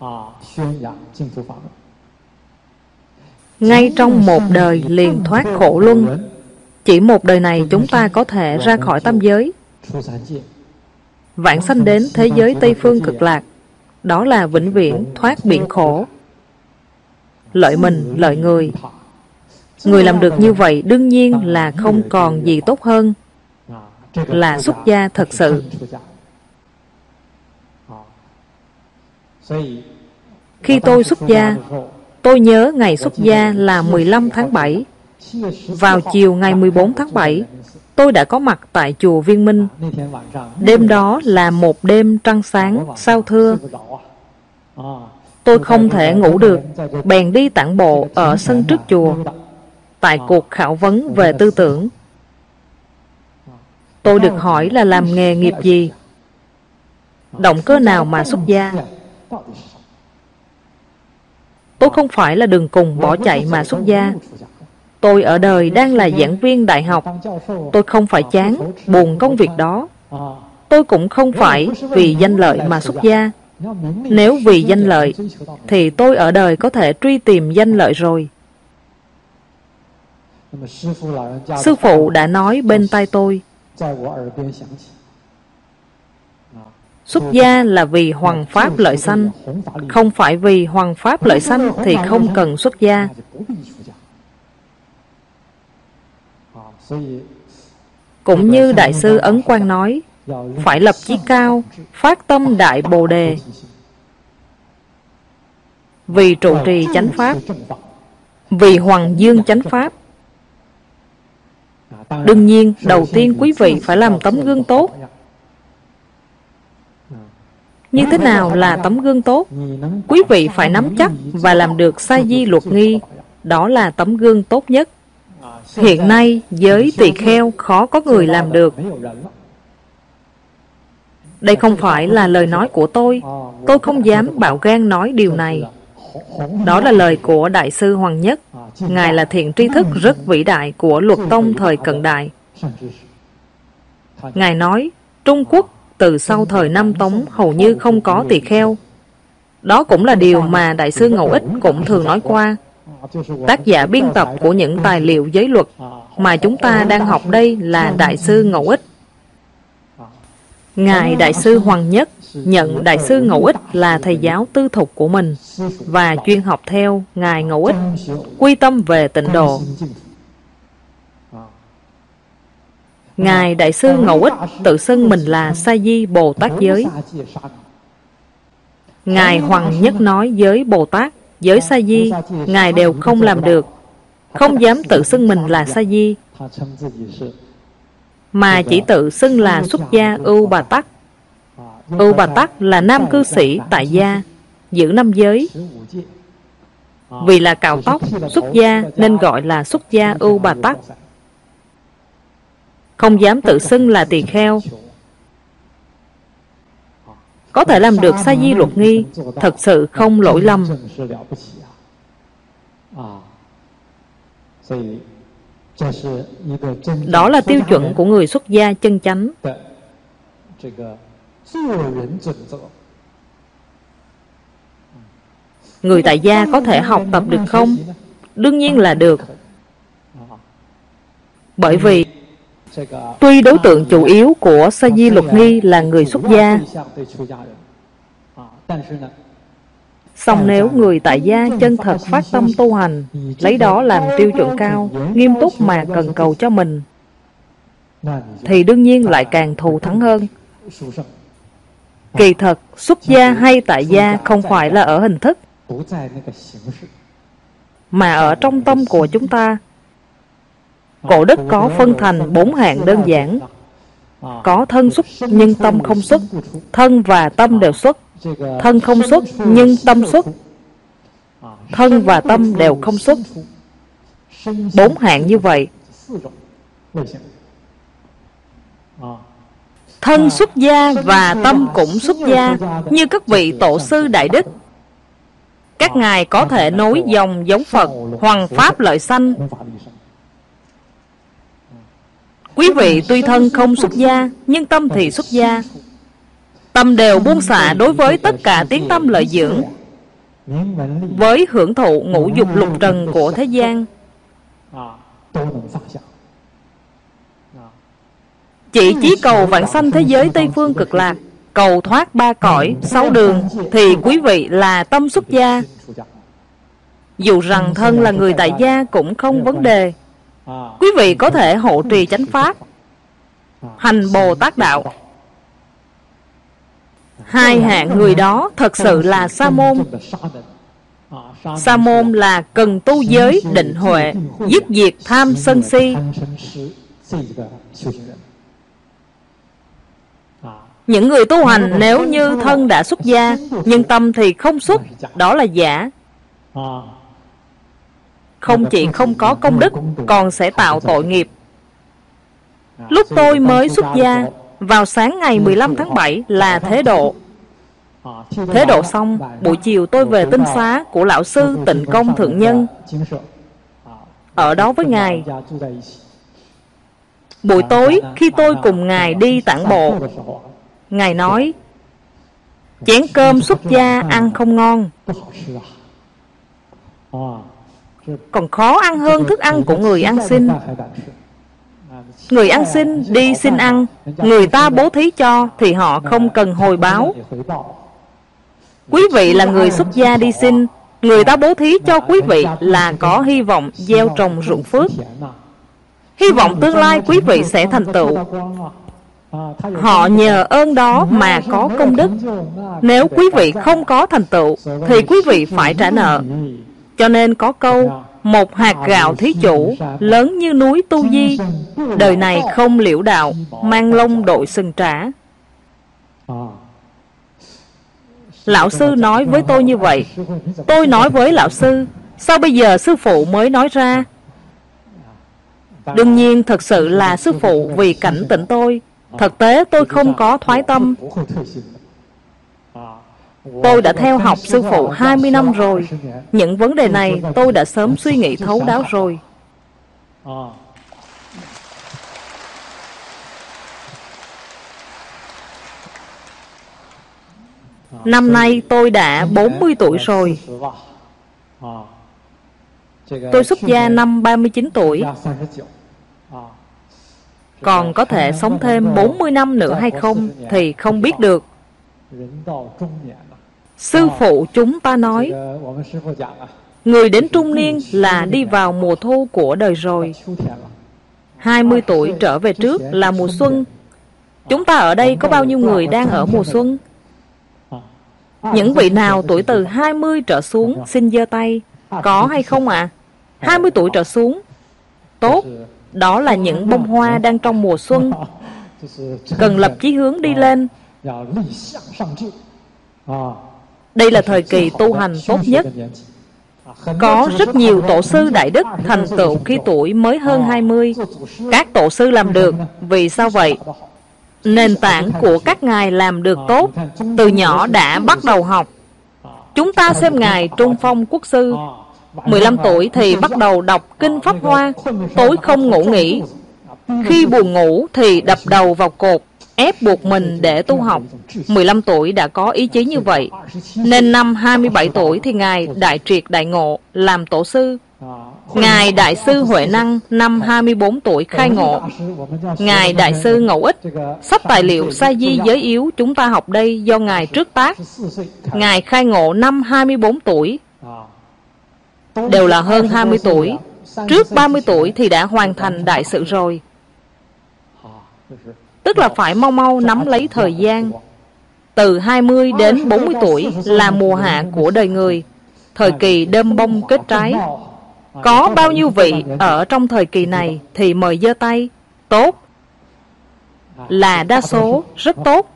Ngay trong một đời liền thoát khổ luân. Chỉ một đời này chúng ta có thể ra khỏi tam giới, vãng sanh đến thế giới Tây Phương Cực Lạc. Đó là vĩnh viễn thoát biển khổ. Lợi mình, lợi người. Người làm được như vậy đương nhiên là không còn gì tốt hơn, là xuất gia thật sự. Khi tôi xuất gia, tôi nhớ ngày xuất gia là 15 tháng 7. Vào chiều ngày 14 tháng 7, tôi đã có mặt tại chùa Viên Minh. Đêm đó là một đêm trăng sáng, sao thưa. Tôi không thể ngủ được, bèn đi tản bộ ở sân trước chùa. tại cuộc khảo vấn về tư tưởng. Tôi được hỏi là làm nghề nghiệp gì, động cơ nào mà xuất gia. Tôi không phải là đường cùng bỏ chạy mà xuất gia. Tôi ở đời đang là giảng viên đại học. Tôi không phải chán, buồn công việc đó. Tôi cũng không phải vì danh lợi mà xuất gia. Nếu vì danh lợi, thì tôi ở đời có thể truy tìm danh lợi rồi. Sư phụ đã nói bên tai tôi, xuất gia là vì hoằng pháp lợi sanh, không phải vì hoằng pháp lợi sanh thì không cần xuất gia. Cũng như Đại sư Ấn Quang nói, phải lập chí cao, phát tâm đại bồ đề, vì trụ trì chánh pháp, vì hoằng dương chánh pháp. Đương nhiên, đầu tiên quý vị phải làm tấm gương tốt. Như thế nào là tấm gương tốt? Quý vị phải nắm chắc và làm được sa di luật nghi. Đó là tấm gương tốt nhất. Hiện nay, giới tỳ kheo khó có người làm được. Đây không phải là lời nói của tôi. Tôi không dám bạo gan nói điều này. Đó là lời của Đại sư Hoàng Nhất. Ngài là thiện tri thức rất vĩ đại của luật tông thời cận đại. Ngài nói, Trung Quốc từ sau thời Nam Tống hầu như không có tỳ kheo. Đó cũng là điều mà Đại sư Ngẫu Ích cũng thường nói qua. Tác giả biên tập của những tài liệu giới luật mà chúng ta đang học đây là Đại sư Ngẫu Ích. Ngài Đại sư Hoàng Nhất nhận Đại sư Ngẫu Ích là thầy giáo tư thục của mình và chuyên học theo Ngài Ngẫu Ích, quy tâm về tịnh độ. Ngài Đại sư Ngẫu Ích tự xưng mình là Sa Di Bồ Tát giới. Ngài Hoàng Nhất nói giới Bồ Tát, giới Sa Di, Ngài đều không làm được, không dám tự xưng mình là Sa Di, mà chỉ tự xưng là xuất gia Ưu Bà Tắc. Ưu Bà Tắc là nam cư sĩ tại gia, giữ 5 giới. Vì là cạo tóc, xuất gia nên gọi là xuất gia Ưu Bà Tắc. Không dám tự xưng là tỳ kheo. Có thể làm được sa di luật nghi, thật sự không lỗi lầm. Đó là tiêu chuẩn của người xuất gia chân chánh. Người tại gia có thể học tập được không? Đương nhiên là được. Bởi vì tuy đối tượng chủ yếu của sa di luật nghi là người xuất gia, song nếu người tại gia chân thật phát tâm tu hành, lấy đó làm tiêu chuẩn cao, nghiêm túc mà cần cầu cho mình, thì đương nhiên lại càng thù thắng hơn. Kỳ thật, xuất gia hay tại gia không phải là ở hình thức, mà ở trong tâm của chúng ta. Cổ đức có phân thành 4 hạng đơn giản. Có thân xuất nhưng tâm không xuất, thân và tâm đều xuất. Thân không xuất nhưng tâm xuất, thân và tâm đều không xuất. 4 hạng như vậy. Thân xuất gia và tâm cũng xuất gia, như các vị tổ sư đại đức. Các ngài có thể nối dòng giống Phật, hoằng pháp lợi sanh. Quý vị tuy thân không xuất gia, nhưng tâm thì xuất gia. Tâm đều buông xả đối với tất cả tiếng tâm lợi dưỡng, với hưởng thụ ngũ dục lục trần của thế gian. Chỉ chí cầu vãng sanh thế giới Tây Phương Cực Lạc, cầu thoát 3 cõi, 6 đường, thì quý vị là tâm xuất gia. Dù rằng thân là người tại gia cũng không vấn đề. Quý vị có thể hộ trì chánh pháp, hành Bồ Tát đạo. 2 hạng người đó thật sự là sa môn. Sa môn là cần tu giới định huệ, dứt diệt tham sân si. Những người tu hành nếu như thân đã xuất gia, nhưng tâm thì không xuất, đó là giả. không chỉ không có công đức, còn sẽ tạo tội nghiệp. Lúc tôi mới xuất gia, vào sáng ngày 15 tháng 7 là thế độ. Thế độ xong, buổi chiều tôi về tinh xá của Lão Sư Tịnh Công Thượng Nhân, ở đó với Ngài. Buổi tối, khi tôi cùng Ngài đi tản bộ, Ngài nói, chén cơm xuất gia ăn không ngon, còn khó ăn hơn thức ăn của người ăn xin. Người ăn xin đi xin ăn, người ta bố thí cho thì họ không cần hồi báo. Quý vị là người xuất gia đi xin, người ta bố thí cho quý vị là có hy vọng gieo trồng ruộng phước, hy vọng tương lai quý vị sẽ thành tựu. Họ nhờ ơn đó mà có công đức. Nếu quý vị không có thành tựu thì quý vị phải trả nợ. Cho nên có câu, một hạt gạo thí chủ, lớn như núi tu di, đời này không liễu đạo, mang lông đội sừng trả. Lão Sư nói với tôi như vậy. Tôi nói với Lão Sư, sao bây giờ Sư Phụ mới nói ra? Đương nhiên thật sự là Sư Phụ vì cảnh tỉnh tôi. Thực tế tôi không có thoái tâm. Tôi đã theo học Sư Phụ 20 năm rồi. Những vấn đề này tôi đã sớm suy nghĩ thấu đáo rồi. Năm nay tôi đã 40 tuổi rồi. Tôi xuất gia năm 39 tuổi. Còn có thể sống thêm 40 năm nữa hay không thì không biết được. Sư Phụ chúng ta nói, người đến trung niên là đi vào mùa thu của đời rồi. 20 tuổi trở về trước là mùa xuân. Chúng ta ở đây có bao nhiêu người đang ở mùa xuân? Những vị nào tuổi từ 20 trở xuống xin giơ tay. Có hay không ạ? 20 tuổi trở xuống. Tốt, đó là những bông hoa đang trong mùa xuân. Cần lập chí hướng đi lên. Đây là thời kỳ tu hành tốt nhất. Có rất nhiều tổ sư đại đức thành tựu khi tuổi mới hơn 20. Các tổ sư làm được. Vì sao vậy? Nền tảng của các ngài làm được tốt, từ nhỏ đã bắt đầu học. Chúng ta xem ngài Trung Phong Quốc sư, 15 tuổi thì bắt đầu đọc Kinh Pháp Hoa, tối không ngủ nghỉ. Khi buồn ngủ thì đập đầu vào cột, ép buộc mình để tu học. 15 tuổi đã có ý chí như vậy. Nên năm 27 tuổi thì ngài đại triệt đại ngộ, làm tổ sư. Ngài Đại sư Huệ Năng năm 24 tuổi khai ngộ. Ngài Đại sư Ngẫu Ích, sách tài liệu Sa Di Giới Yếu chúng ta học đây do ngài trước tác. Ngài khai ngộ năm 24 tuổi. Đều là hơn 20 tuổi. Trước 30 tuổi thì đã hoàn thành đại sự rồi. Tức là phải mau mau nắm lấy thời gian. Từ 20 đến 40 tuổi là mùa hạ của đời người, thời kỳ đơm bông kết trái. Có bao nhiêu vị ở trong thời kỳ này thì mời giơ tay. Tốt. Là đa số, rất tốt.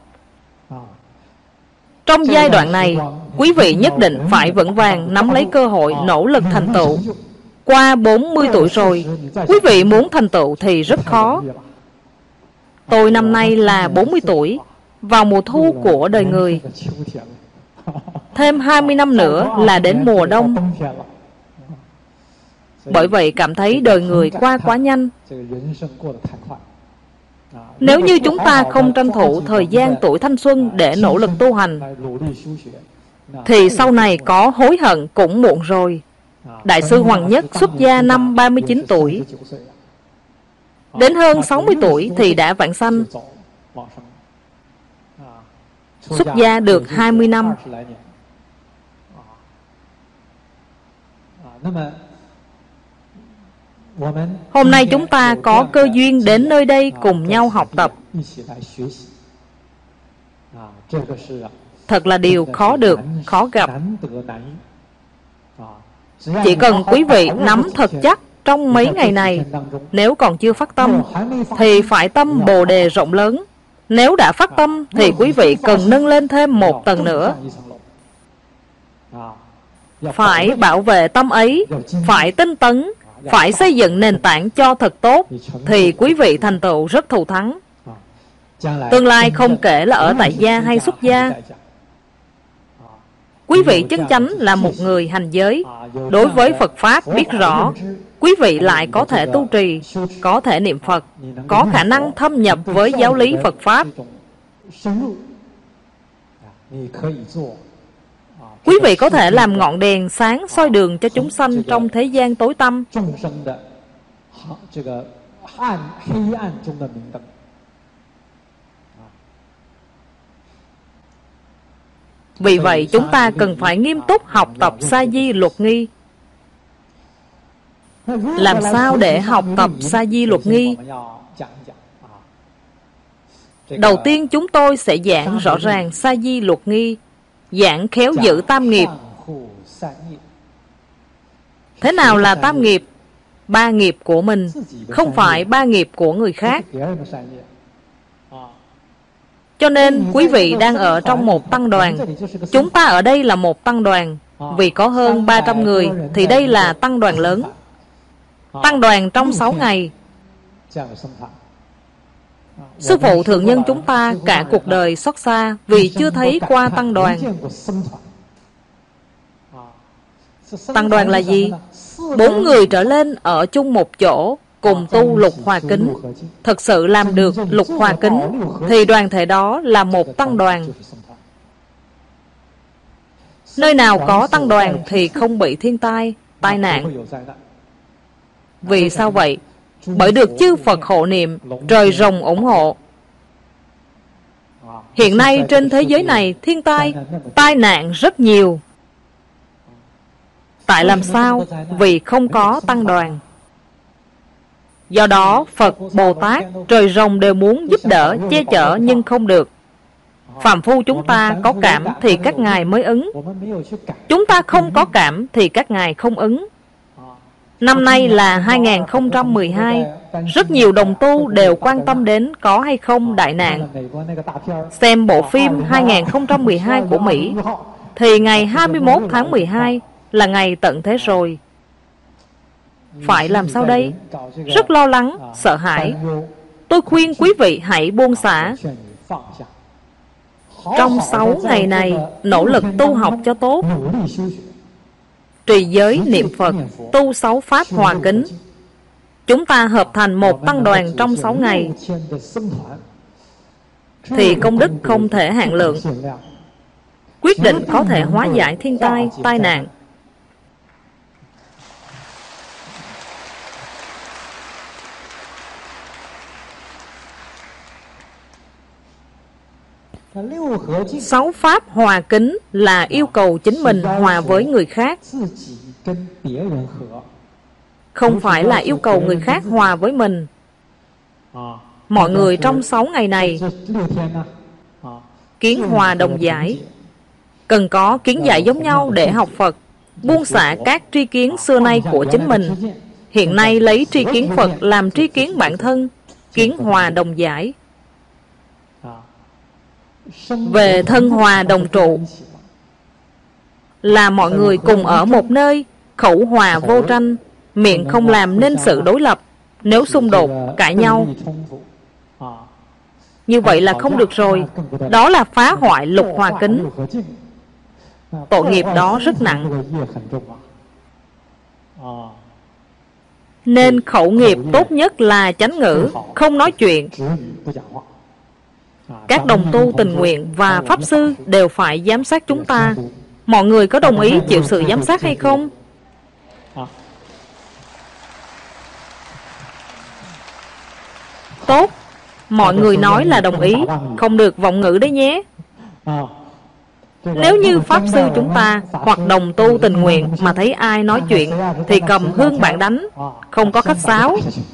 Trong giai đoạn này, quý vị nhất định phải vững vàng nắm lấy cơ hội nỗ lực thành tựu. Qua 40 tuổi rồi, quý vị muốn thành tựu thì rất khó. Tôi năm nay là 40 tuổi, vào mùa thu của đời người. Thêm 20 năm nữa là đến mùa đông. Bởi vậy cảm thấy đời người qua quá nhanh. Nếu như chúng ta không tranh thủ thời gian tuổi thanh xuân để nỗ lực tu hành, thì sau này có hối hận cũng muộn rồi. Đại sư Hoàng Nhất xuất gia năm 39 tuổi. Đến hơn 60 tuổi thì đã vãng sanh. Xuất gia được 20 năm. Hôm nay chúng ta có cơ duyên đến nơi đây cùng nhau học tập. Thật là điều khó được, khó gặp. Chỉ cần quý vị nắm thật chắc trong mấy ngày này, nếu còn chưa phát tâm, thì phải tâm Bồ Đề rộng lớn. Nếu đã phát tâm, thì quý vị cần nâng lên thêm một tầng nữa. phải bảo vệ tâm ấy, phải tinh tấn, phải xây dựng nền tảng cho thật tốt, thì quý vị thành tựu rất thù thắng. Tương lai không kể là ở tại gia hay xuất gia, quý vị chân chánh là một người hành giới, đối với Phật Pháp biết rõ, quý vị lại có thể tu trì, có thể niệm Phật, có khả năng thâm nhập với giáo lý Phật Pháp. Quý vị có thể làm ngọn đèn sáng soi đường cho chúng sanh trong thế gian tối tăm. Vì vậy chúng ta cần phải nghiêm túc học tập Sa Di Luật Nghi. Làm sao để học tập Sa Di Luật Nghi? Đầu tiên chúng tôi sẽ giảng rõ ràng Sa Di Luật Nghi, giảng khéo giữ tam nghiệp. Thế nào là tam nghiệp? 3 nghiệp của mình, không phải 3 nghiệp của người khác. Cho nên quý vị đang ở trong một tăng đoàn. Chúng ta ở đây là một tăng đoàn. Vì có hơn 300 người thì đây là tăng đoàn lớn. Tăng đoàn trong 6 ngày. Sư phụ thượng nhân chúng ta cả cuộc đời xót xa vì chưa thấy qua tăng đoàn. Tăng đoàn là gì? 4 người trở lên ở chung một chỗ, cùng tu lục hòa kính. Thực sự làm được lục hòa kính thì đoàn thể đó là một tăng đoàn. Nơi nào có tăng đoàn thì không bị thiên tai, tai nạn. Vì sao vậy? Bởi được chư Phật hộ niệm, trời rồng ủng hộ. Hiện nay trên thế giới này thiên tai, tai nạn rất nhiều. Tại làm sao? Vì không có tăng đoàn. Do đó Phật, Bồ Tát, trời rồng đều muốn giúp đỡ, che chở nhưng không được. Phàm phu chúng ta có cảm thì các ngài mới ứng. Chúng ta không có cảm thì các ngài không ứng. Năm nay là 2012, rất nhiều đồng tu đều quan tâm đến có hay không đại nạn. Xem bộ phim 2012 của Mỹ, thì ngày 21 tháng 12 là ngày tận thế rồi. Phải làm sao đây? Rất lo lắng, sợ hãi. Tôi khuyên quý vị hãy buông xả. Trong 6 ngày này, nỗ lực tu học cho tốt. Trì giới niệm Phật, tu 6 pháp hòa kính. Chúng ta hợp thành một tăng đoàn trong 6 ngày, thì công đức không thể hạn lượng, quyết định có thể hóa giải thiên tai, tai nạn. Sáu pháp hòa kính là yêu cầu chính mình hòa với người khác, không phải là yêu cầu người khác hòa với mình. Mọi người trong 6 ngày này kiến hòa đồng giải, cần có kiến giải giống nhau để học Phật, buông xả các tri kiến xưa nay của chính mình. Hiện nay lấy tri kiến Phật làm tri kiến bản thân, kiến hòa đồng giải. Về thân hòa đồng trụ là mọi người cùng ở một nơi, khẩu hòa vô tranh, miệng không làm nên sự đối lập. Nếu xung đột, cãi nhau, như vậy là không được rồi. Đó là phá hoại lục hòa kính. Tội nghiệp đó rất nặng. Nên khẩu nghiệp tốt nhất là chánh ngữ, không nói chuyện. Các đồng tu tình nguyện và pháp sư đều phải giám sát chúng ta. Mọi người có đồng ý chịu sự giám sát hay không? Tốt. Mọi người nói là đồng ý, không được vọng ngữ đấy nhé. Nếu như pháp sư chúng ta hoặc đồng tu tình nguyện mà thấy ai nói chuyện thì cầm hương bạn đánh, không có khách sáo.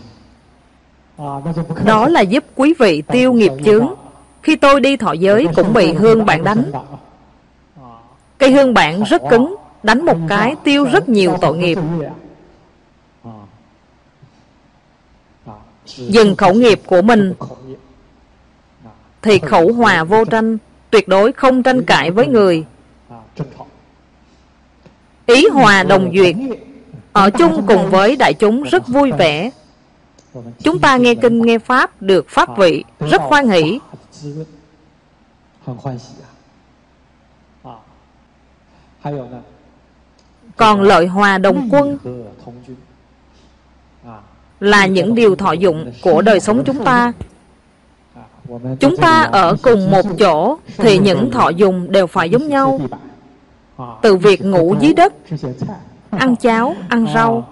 Đó là giúp quý vị tiêu nghiệp chướng. Khi tôi đi thọ giới cũng bị hương bạn đánh. Cây hương bạn rất cứng, đánh một cái tiêu rất nhiều tội nghiệp. Dừng khẩu nghiệp của mình thì khẩu hòa vô tranh, tuyệt đối không tranh cãi với người. ý hòa đồng duyệt, ở chung cùng với đại chúng rất vui vẻ. Chúng ta nghe kinh nghe pháp được pháp vị, rất hoan hỷ. Còn lợi hòa đồng quân là những điều thọ dụng của đời sống chúng ta. Chúng ta ở cùng một chỗ thì những thọ dùng đều phải giống nhau. Từ việc ngủ dưới đất, ăn cháo, ăn rau.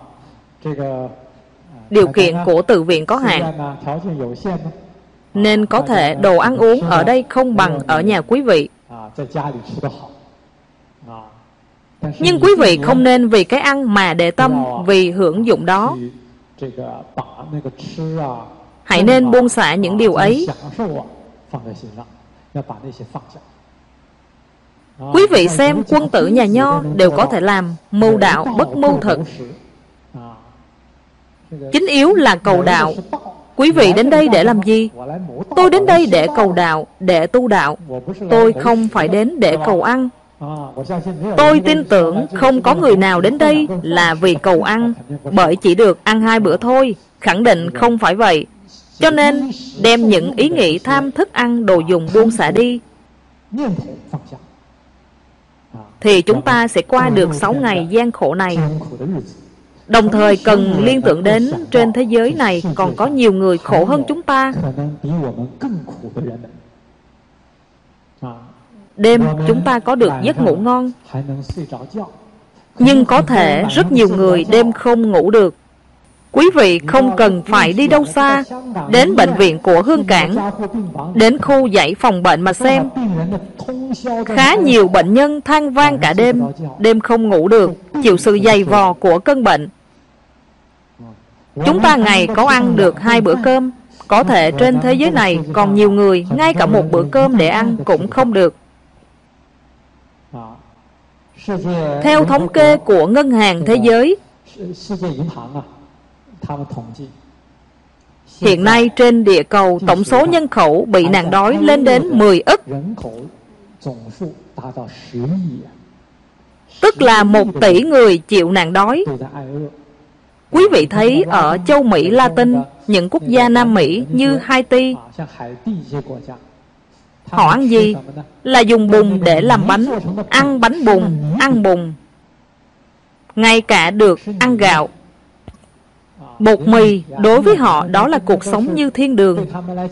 Điều kiện của tự viện có hạn, nên có thể đồ ăn uống ở đây không bằng ở nhà quý vị. Nhưng quý vị không nên vì cái ăn mà để tâm, vì hưởng dụng đó. Hãy nên buông xả những điều ấy. Quý vị xem quân tử nhà Nho đều có thể làm, mưu đạo bất mưu thực. Chính yếu là cầu đạo. Quý vị đến đây để làm gì? Tôi đến đây để cầu đạo, để tu đạo. Tôi không phải đến để cầu ăn. Tôi tin tưởng không có người nào đến đây là vì cầu ăn, bởi chỉ được ăn 2 bữa thôi. Khẳng định không phải vậy. Cho nên đem những ý nghĩ tham thức ăn đồ dùng buông xả đi, thì chúng ta sẽ qua được 6 ngày gian khổ này. Đồng thời cần liên tưởng đến trên thế giới này còn có nhiều người khổ hơn chúng ta. Đêm chúng ta có được giấc ngủ ngon, nhưng có thể rất nhiều người đêm không ngủ được. Quý vị không cần phải đi đâu xa, đến bệnh viện của Hương Cảng, đến khu dãy phòng bệnh mà xem. Khá nhiều bệnh nhân than vang cả đêm, đêm không ngủ được, chịu sự dày vò của cơn bệnh. Chúng ta ngày có ăn được 2 bữa cơm. Có thể trên thế giới này còn nhiều người ngay cả 1 bữa cơm để ăn cũng không được. Theo thống kê của Ngân hàng Thế giới, hiện nay trên địa cầu tổng số nhân khẩu bị nạn đói lên đến 10 ức, tức là 1 tỷ người chịu nạn đói. Quý vị thấy ở châu Mỹ Latin, những quốc gia Nam Mỹ như Haiti, họ ăn gì? Là dùng bùn để làm bánh, ăn bánh bùn, ăn bùn. Ngay cả được ăn gạo. Bột mì đối với họ đó là cuộc sống như thiên đường.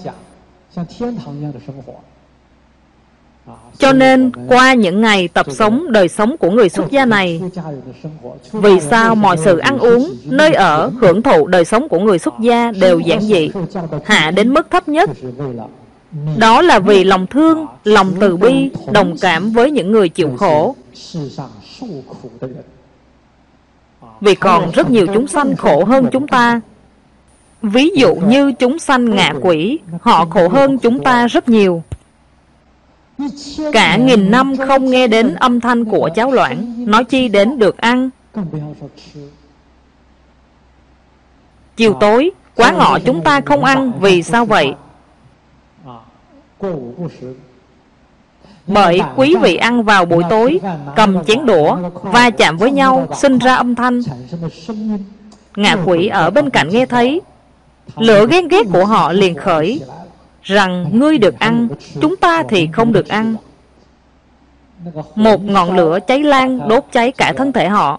Cho nên qua những ngày tập sống đời sống của người xuất gia này, vì sao mọi sự ăn uống, nơi ở, hưởng thụ đời sống của người xuất gia đều giản dị, hạ đến mức thấp nhất? Đó là vì lòng thương, lòng từ bi, đồng cảm với những người chịu khổ. Vì còn rất nhiều chúng sanh khổ hơn chúng ta. Ví dụ như chúng sanh ngạ quỷ, họ khổ hơn chúng ta rất nhiều. Cả 1000 năm không nghe đến âm thanh của cháo loãng, nói chi đến được ăn. Chiều tối, quá ngọ chúng ta không ăn, vì sao vậy? Bởi quý vị ăn vào buổi tối, cầm chén đũa, va chạm với nhau, sinh ra âm thanh. Ngạ quỷ ở bên cạnh nghe thấy, lửa ghen ghét của họ liền khởi, rằng ngươi được ăn, chúng ta thì không được ăn. Một ngọn lửa cháy lan đốt cháy cả thân thể họ.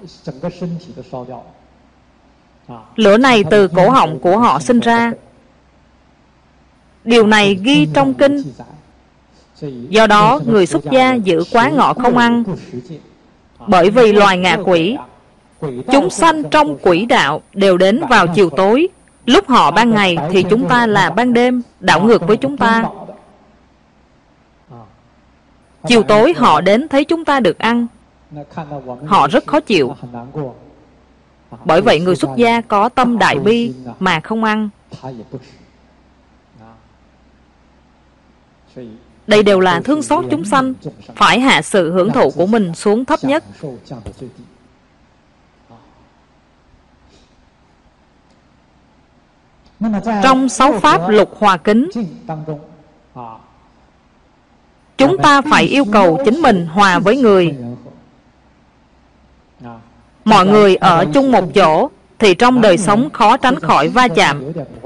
Lửa này từ cổ họng của họ sinh ra. Điều này ghi trong kinh. Do đó người xuất gia giữ quá ngọ không ăn. Bởi vì loài ngạ quỷ, chúng sanh trong quỷ đạo đều đến vào chiều tối. Lúc họ ban ngày thì chúng ta là ban đêm, đảo ngược với chúng ta. Chiều tối họ đến thấy chúng ta được ăn, họ rất khó chịu. Bởi vậy người xuất gia có tâm đại bi mà không ăn. Đây đều là thương xót chúng sanh, phải hạ sự hưởng thụ của mình xuống thấp nhất. Trong 6 pháp lục hòa kính, chúng ta phải yêu cầu chính mình hòa với người. Mọi người ở chung một chỗ thì trong đời sống khó tránh khỏi va chạm.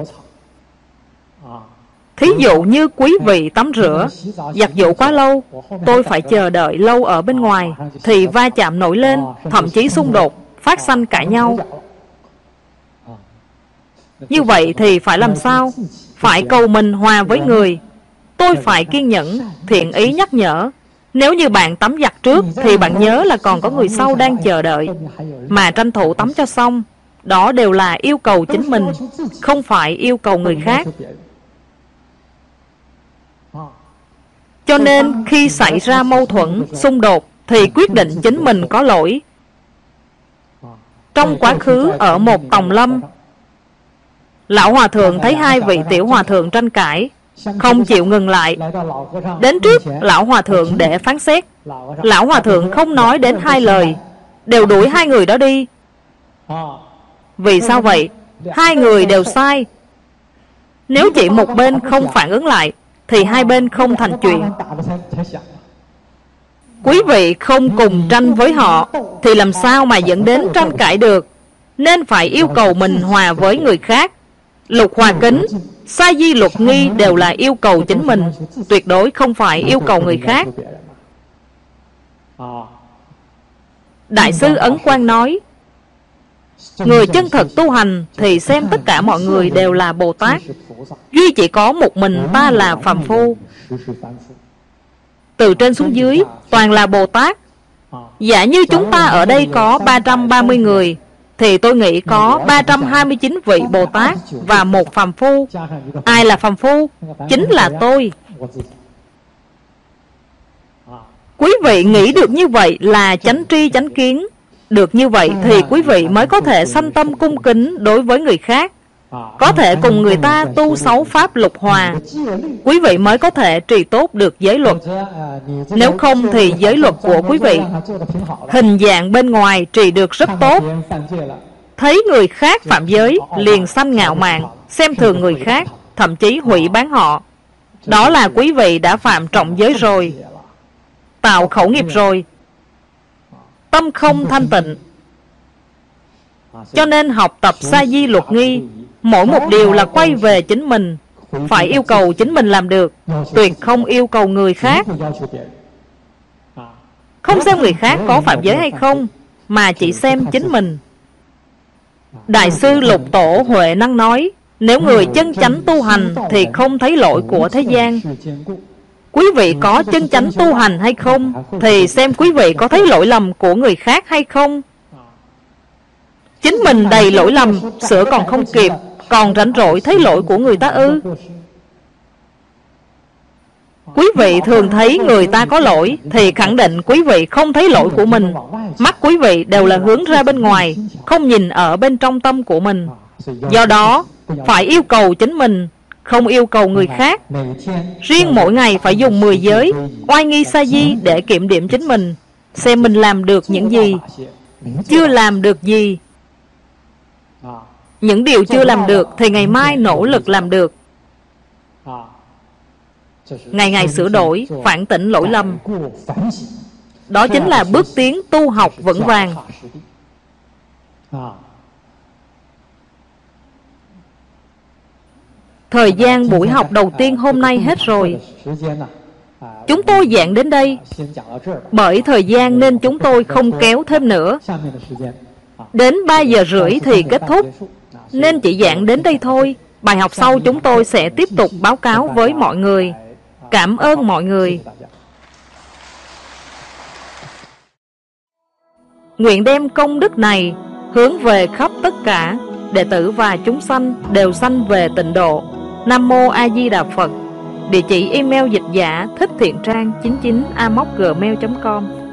Thí dụ như quý vị tắm rửa, giặt giũ quá lâu, tôi phải chờ đợi lâu ở bên ngoài, thì va chạm nổi lên, thậm chí xung đột, phát sanh cãi nhau. Như vậy thì phải làm sao? Phải cầu mình hòa với người. Tôi phải kiên nhẫn, thiện ý nhắc nhở. Nếu như bạn tắm giặt trước thì bạn nhớ là còn có người sau đang chờ đợi, mà tranh thủ tắm cho xong. Đó đều là yêu cầu chính mình, không phải yêu cầu người khác. Cho nên khi xảy ra mâu thuẫn, xung đột thì quyết định chính mình có lỗi. Trong quá khứ ở một tòng lâm, lão hòa thượng thấy hai vị tiểu hòa thượng tranh cãi, không chịu ngừng lại, đến trước lão hòa thượng để phán xét. Lão hòa thượng không nói đến hai lời, đều đuổi hai người đó đi. Vì sao vậy? Hai người đều sai. Nếu chỉ một bên không phản ứng lại thì hai bên không thành chuyện. Quý vị không cùng tranh với họ thì làm sao mà dẫn đến tranh cãi được. Nên phải yêu cầu mình hòa với người khác. Lục hòa kính, sa di luật nghi đều là yêu cầu chính mình, tuyệt đối không phải yêu cầu người khác. Đại sư Ấn Quang nói, người chân thật tu hành thì xem tất cả mọi người đều là Bồ Tát, duy chỉ có một mình ta là phàm phu. Từ trên xuống dưới toàn là Bồ Tát. Giả như chúng ta ở đây có 330 người thì tôi nghĩ có 329 vị Bồ Tát và một phàm phu. Ai là phàm phu? Chính là tôi. Quý vị nghĩ được như vậy là chánh tri chánh kiến. Được như vậy thì quý vị mới có thể sanh tâm cung kính đối với người khác, có thể cùng người ta tu 6 pháp lục hòa. Quý vị mới có thể trì tốt được giới luật. Nếu không thì giới luật của quý vị, hình dạng bên ngoài trì được rất tốt, thấy người khác phạm giới liền sanh ngạo mạn, xem thường người khác, thậm chí hủy bán họ. Đó là quý vị đã phạm trọng giới rồi, tạo khẩu nghiệp rồi, tâm không thanh tịnh. Cho nên học tập sa di luật nghi, mỗi một điều là quay về chính mình, phải yêu cầu chính mình làm được, tuyệt không yêu cầu người khác. Không xem người khác có phạm giới hay không, mà chỉ xem chính mình. Đại sư Lục Tổ Huệ Năng nói, nếu người chân chánh tu hành thì không thấy lỗi của thế gian. Quý vị có chân chánh tu hành hay không thì xem quý vị có thấy lỗi lầm của người khác hay không. Chính mình đầy lỗi lầm, sửa còn không kịp, còn rảnh rỗi thấy lỗi của người ta ư? Quý vị thường thấy người ta có lỗi thì khẳng định quý vị không thấy lỗi của mình. Mắt quý vị đều là hướng ra bên ngoài, không nhìn ở bên trong tâm của mình. Do đó phải yêu cầu chính mình, không yêu cầu người khác. Riêng mỗi ngày phải dùng 10 giới oai nghi sa di để kiểm điểm chính mình, xem mình làm được những gì, chưa làm được gì. Những điều chưa làm được thì ngày mai nỗ lực làm được. Ngày ngày sửa đổi, phản tỉnh lỗi lầm. Đó chính là bước tiến tu học vững vàng. Thời gian buổi học đầu tiên hôm nay hết rồi. Chúng tôi giảng đến đây. Bởi thời gian nên chúng tôi không kéo thêm nữa. Đến 3 giờ rưỡi thì kết thúc, nên chỉ giảng đến đây thôi. Bài học sau chúng tôi sẽ tiếp tục báo cáo với mọi người. Cảm ơn mọi người. Nguyện đem công đức này hướng về khắp tất cả đệ tử và chúng sanh đều sanh về tịnh độ. Nam Mô A Di Đà Phật. Địa chỉ email dịch giả thích thiện trang 99 gmail.com.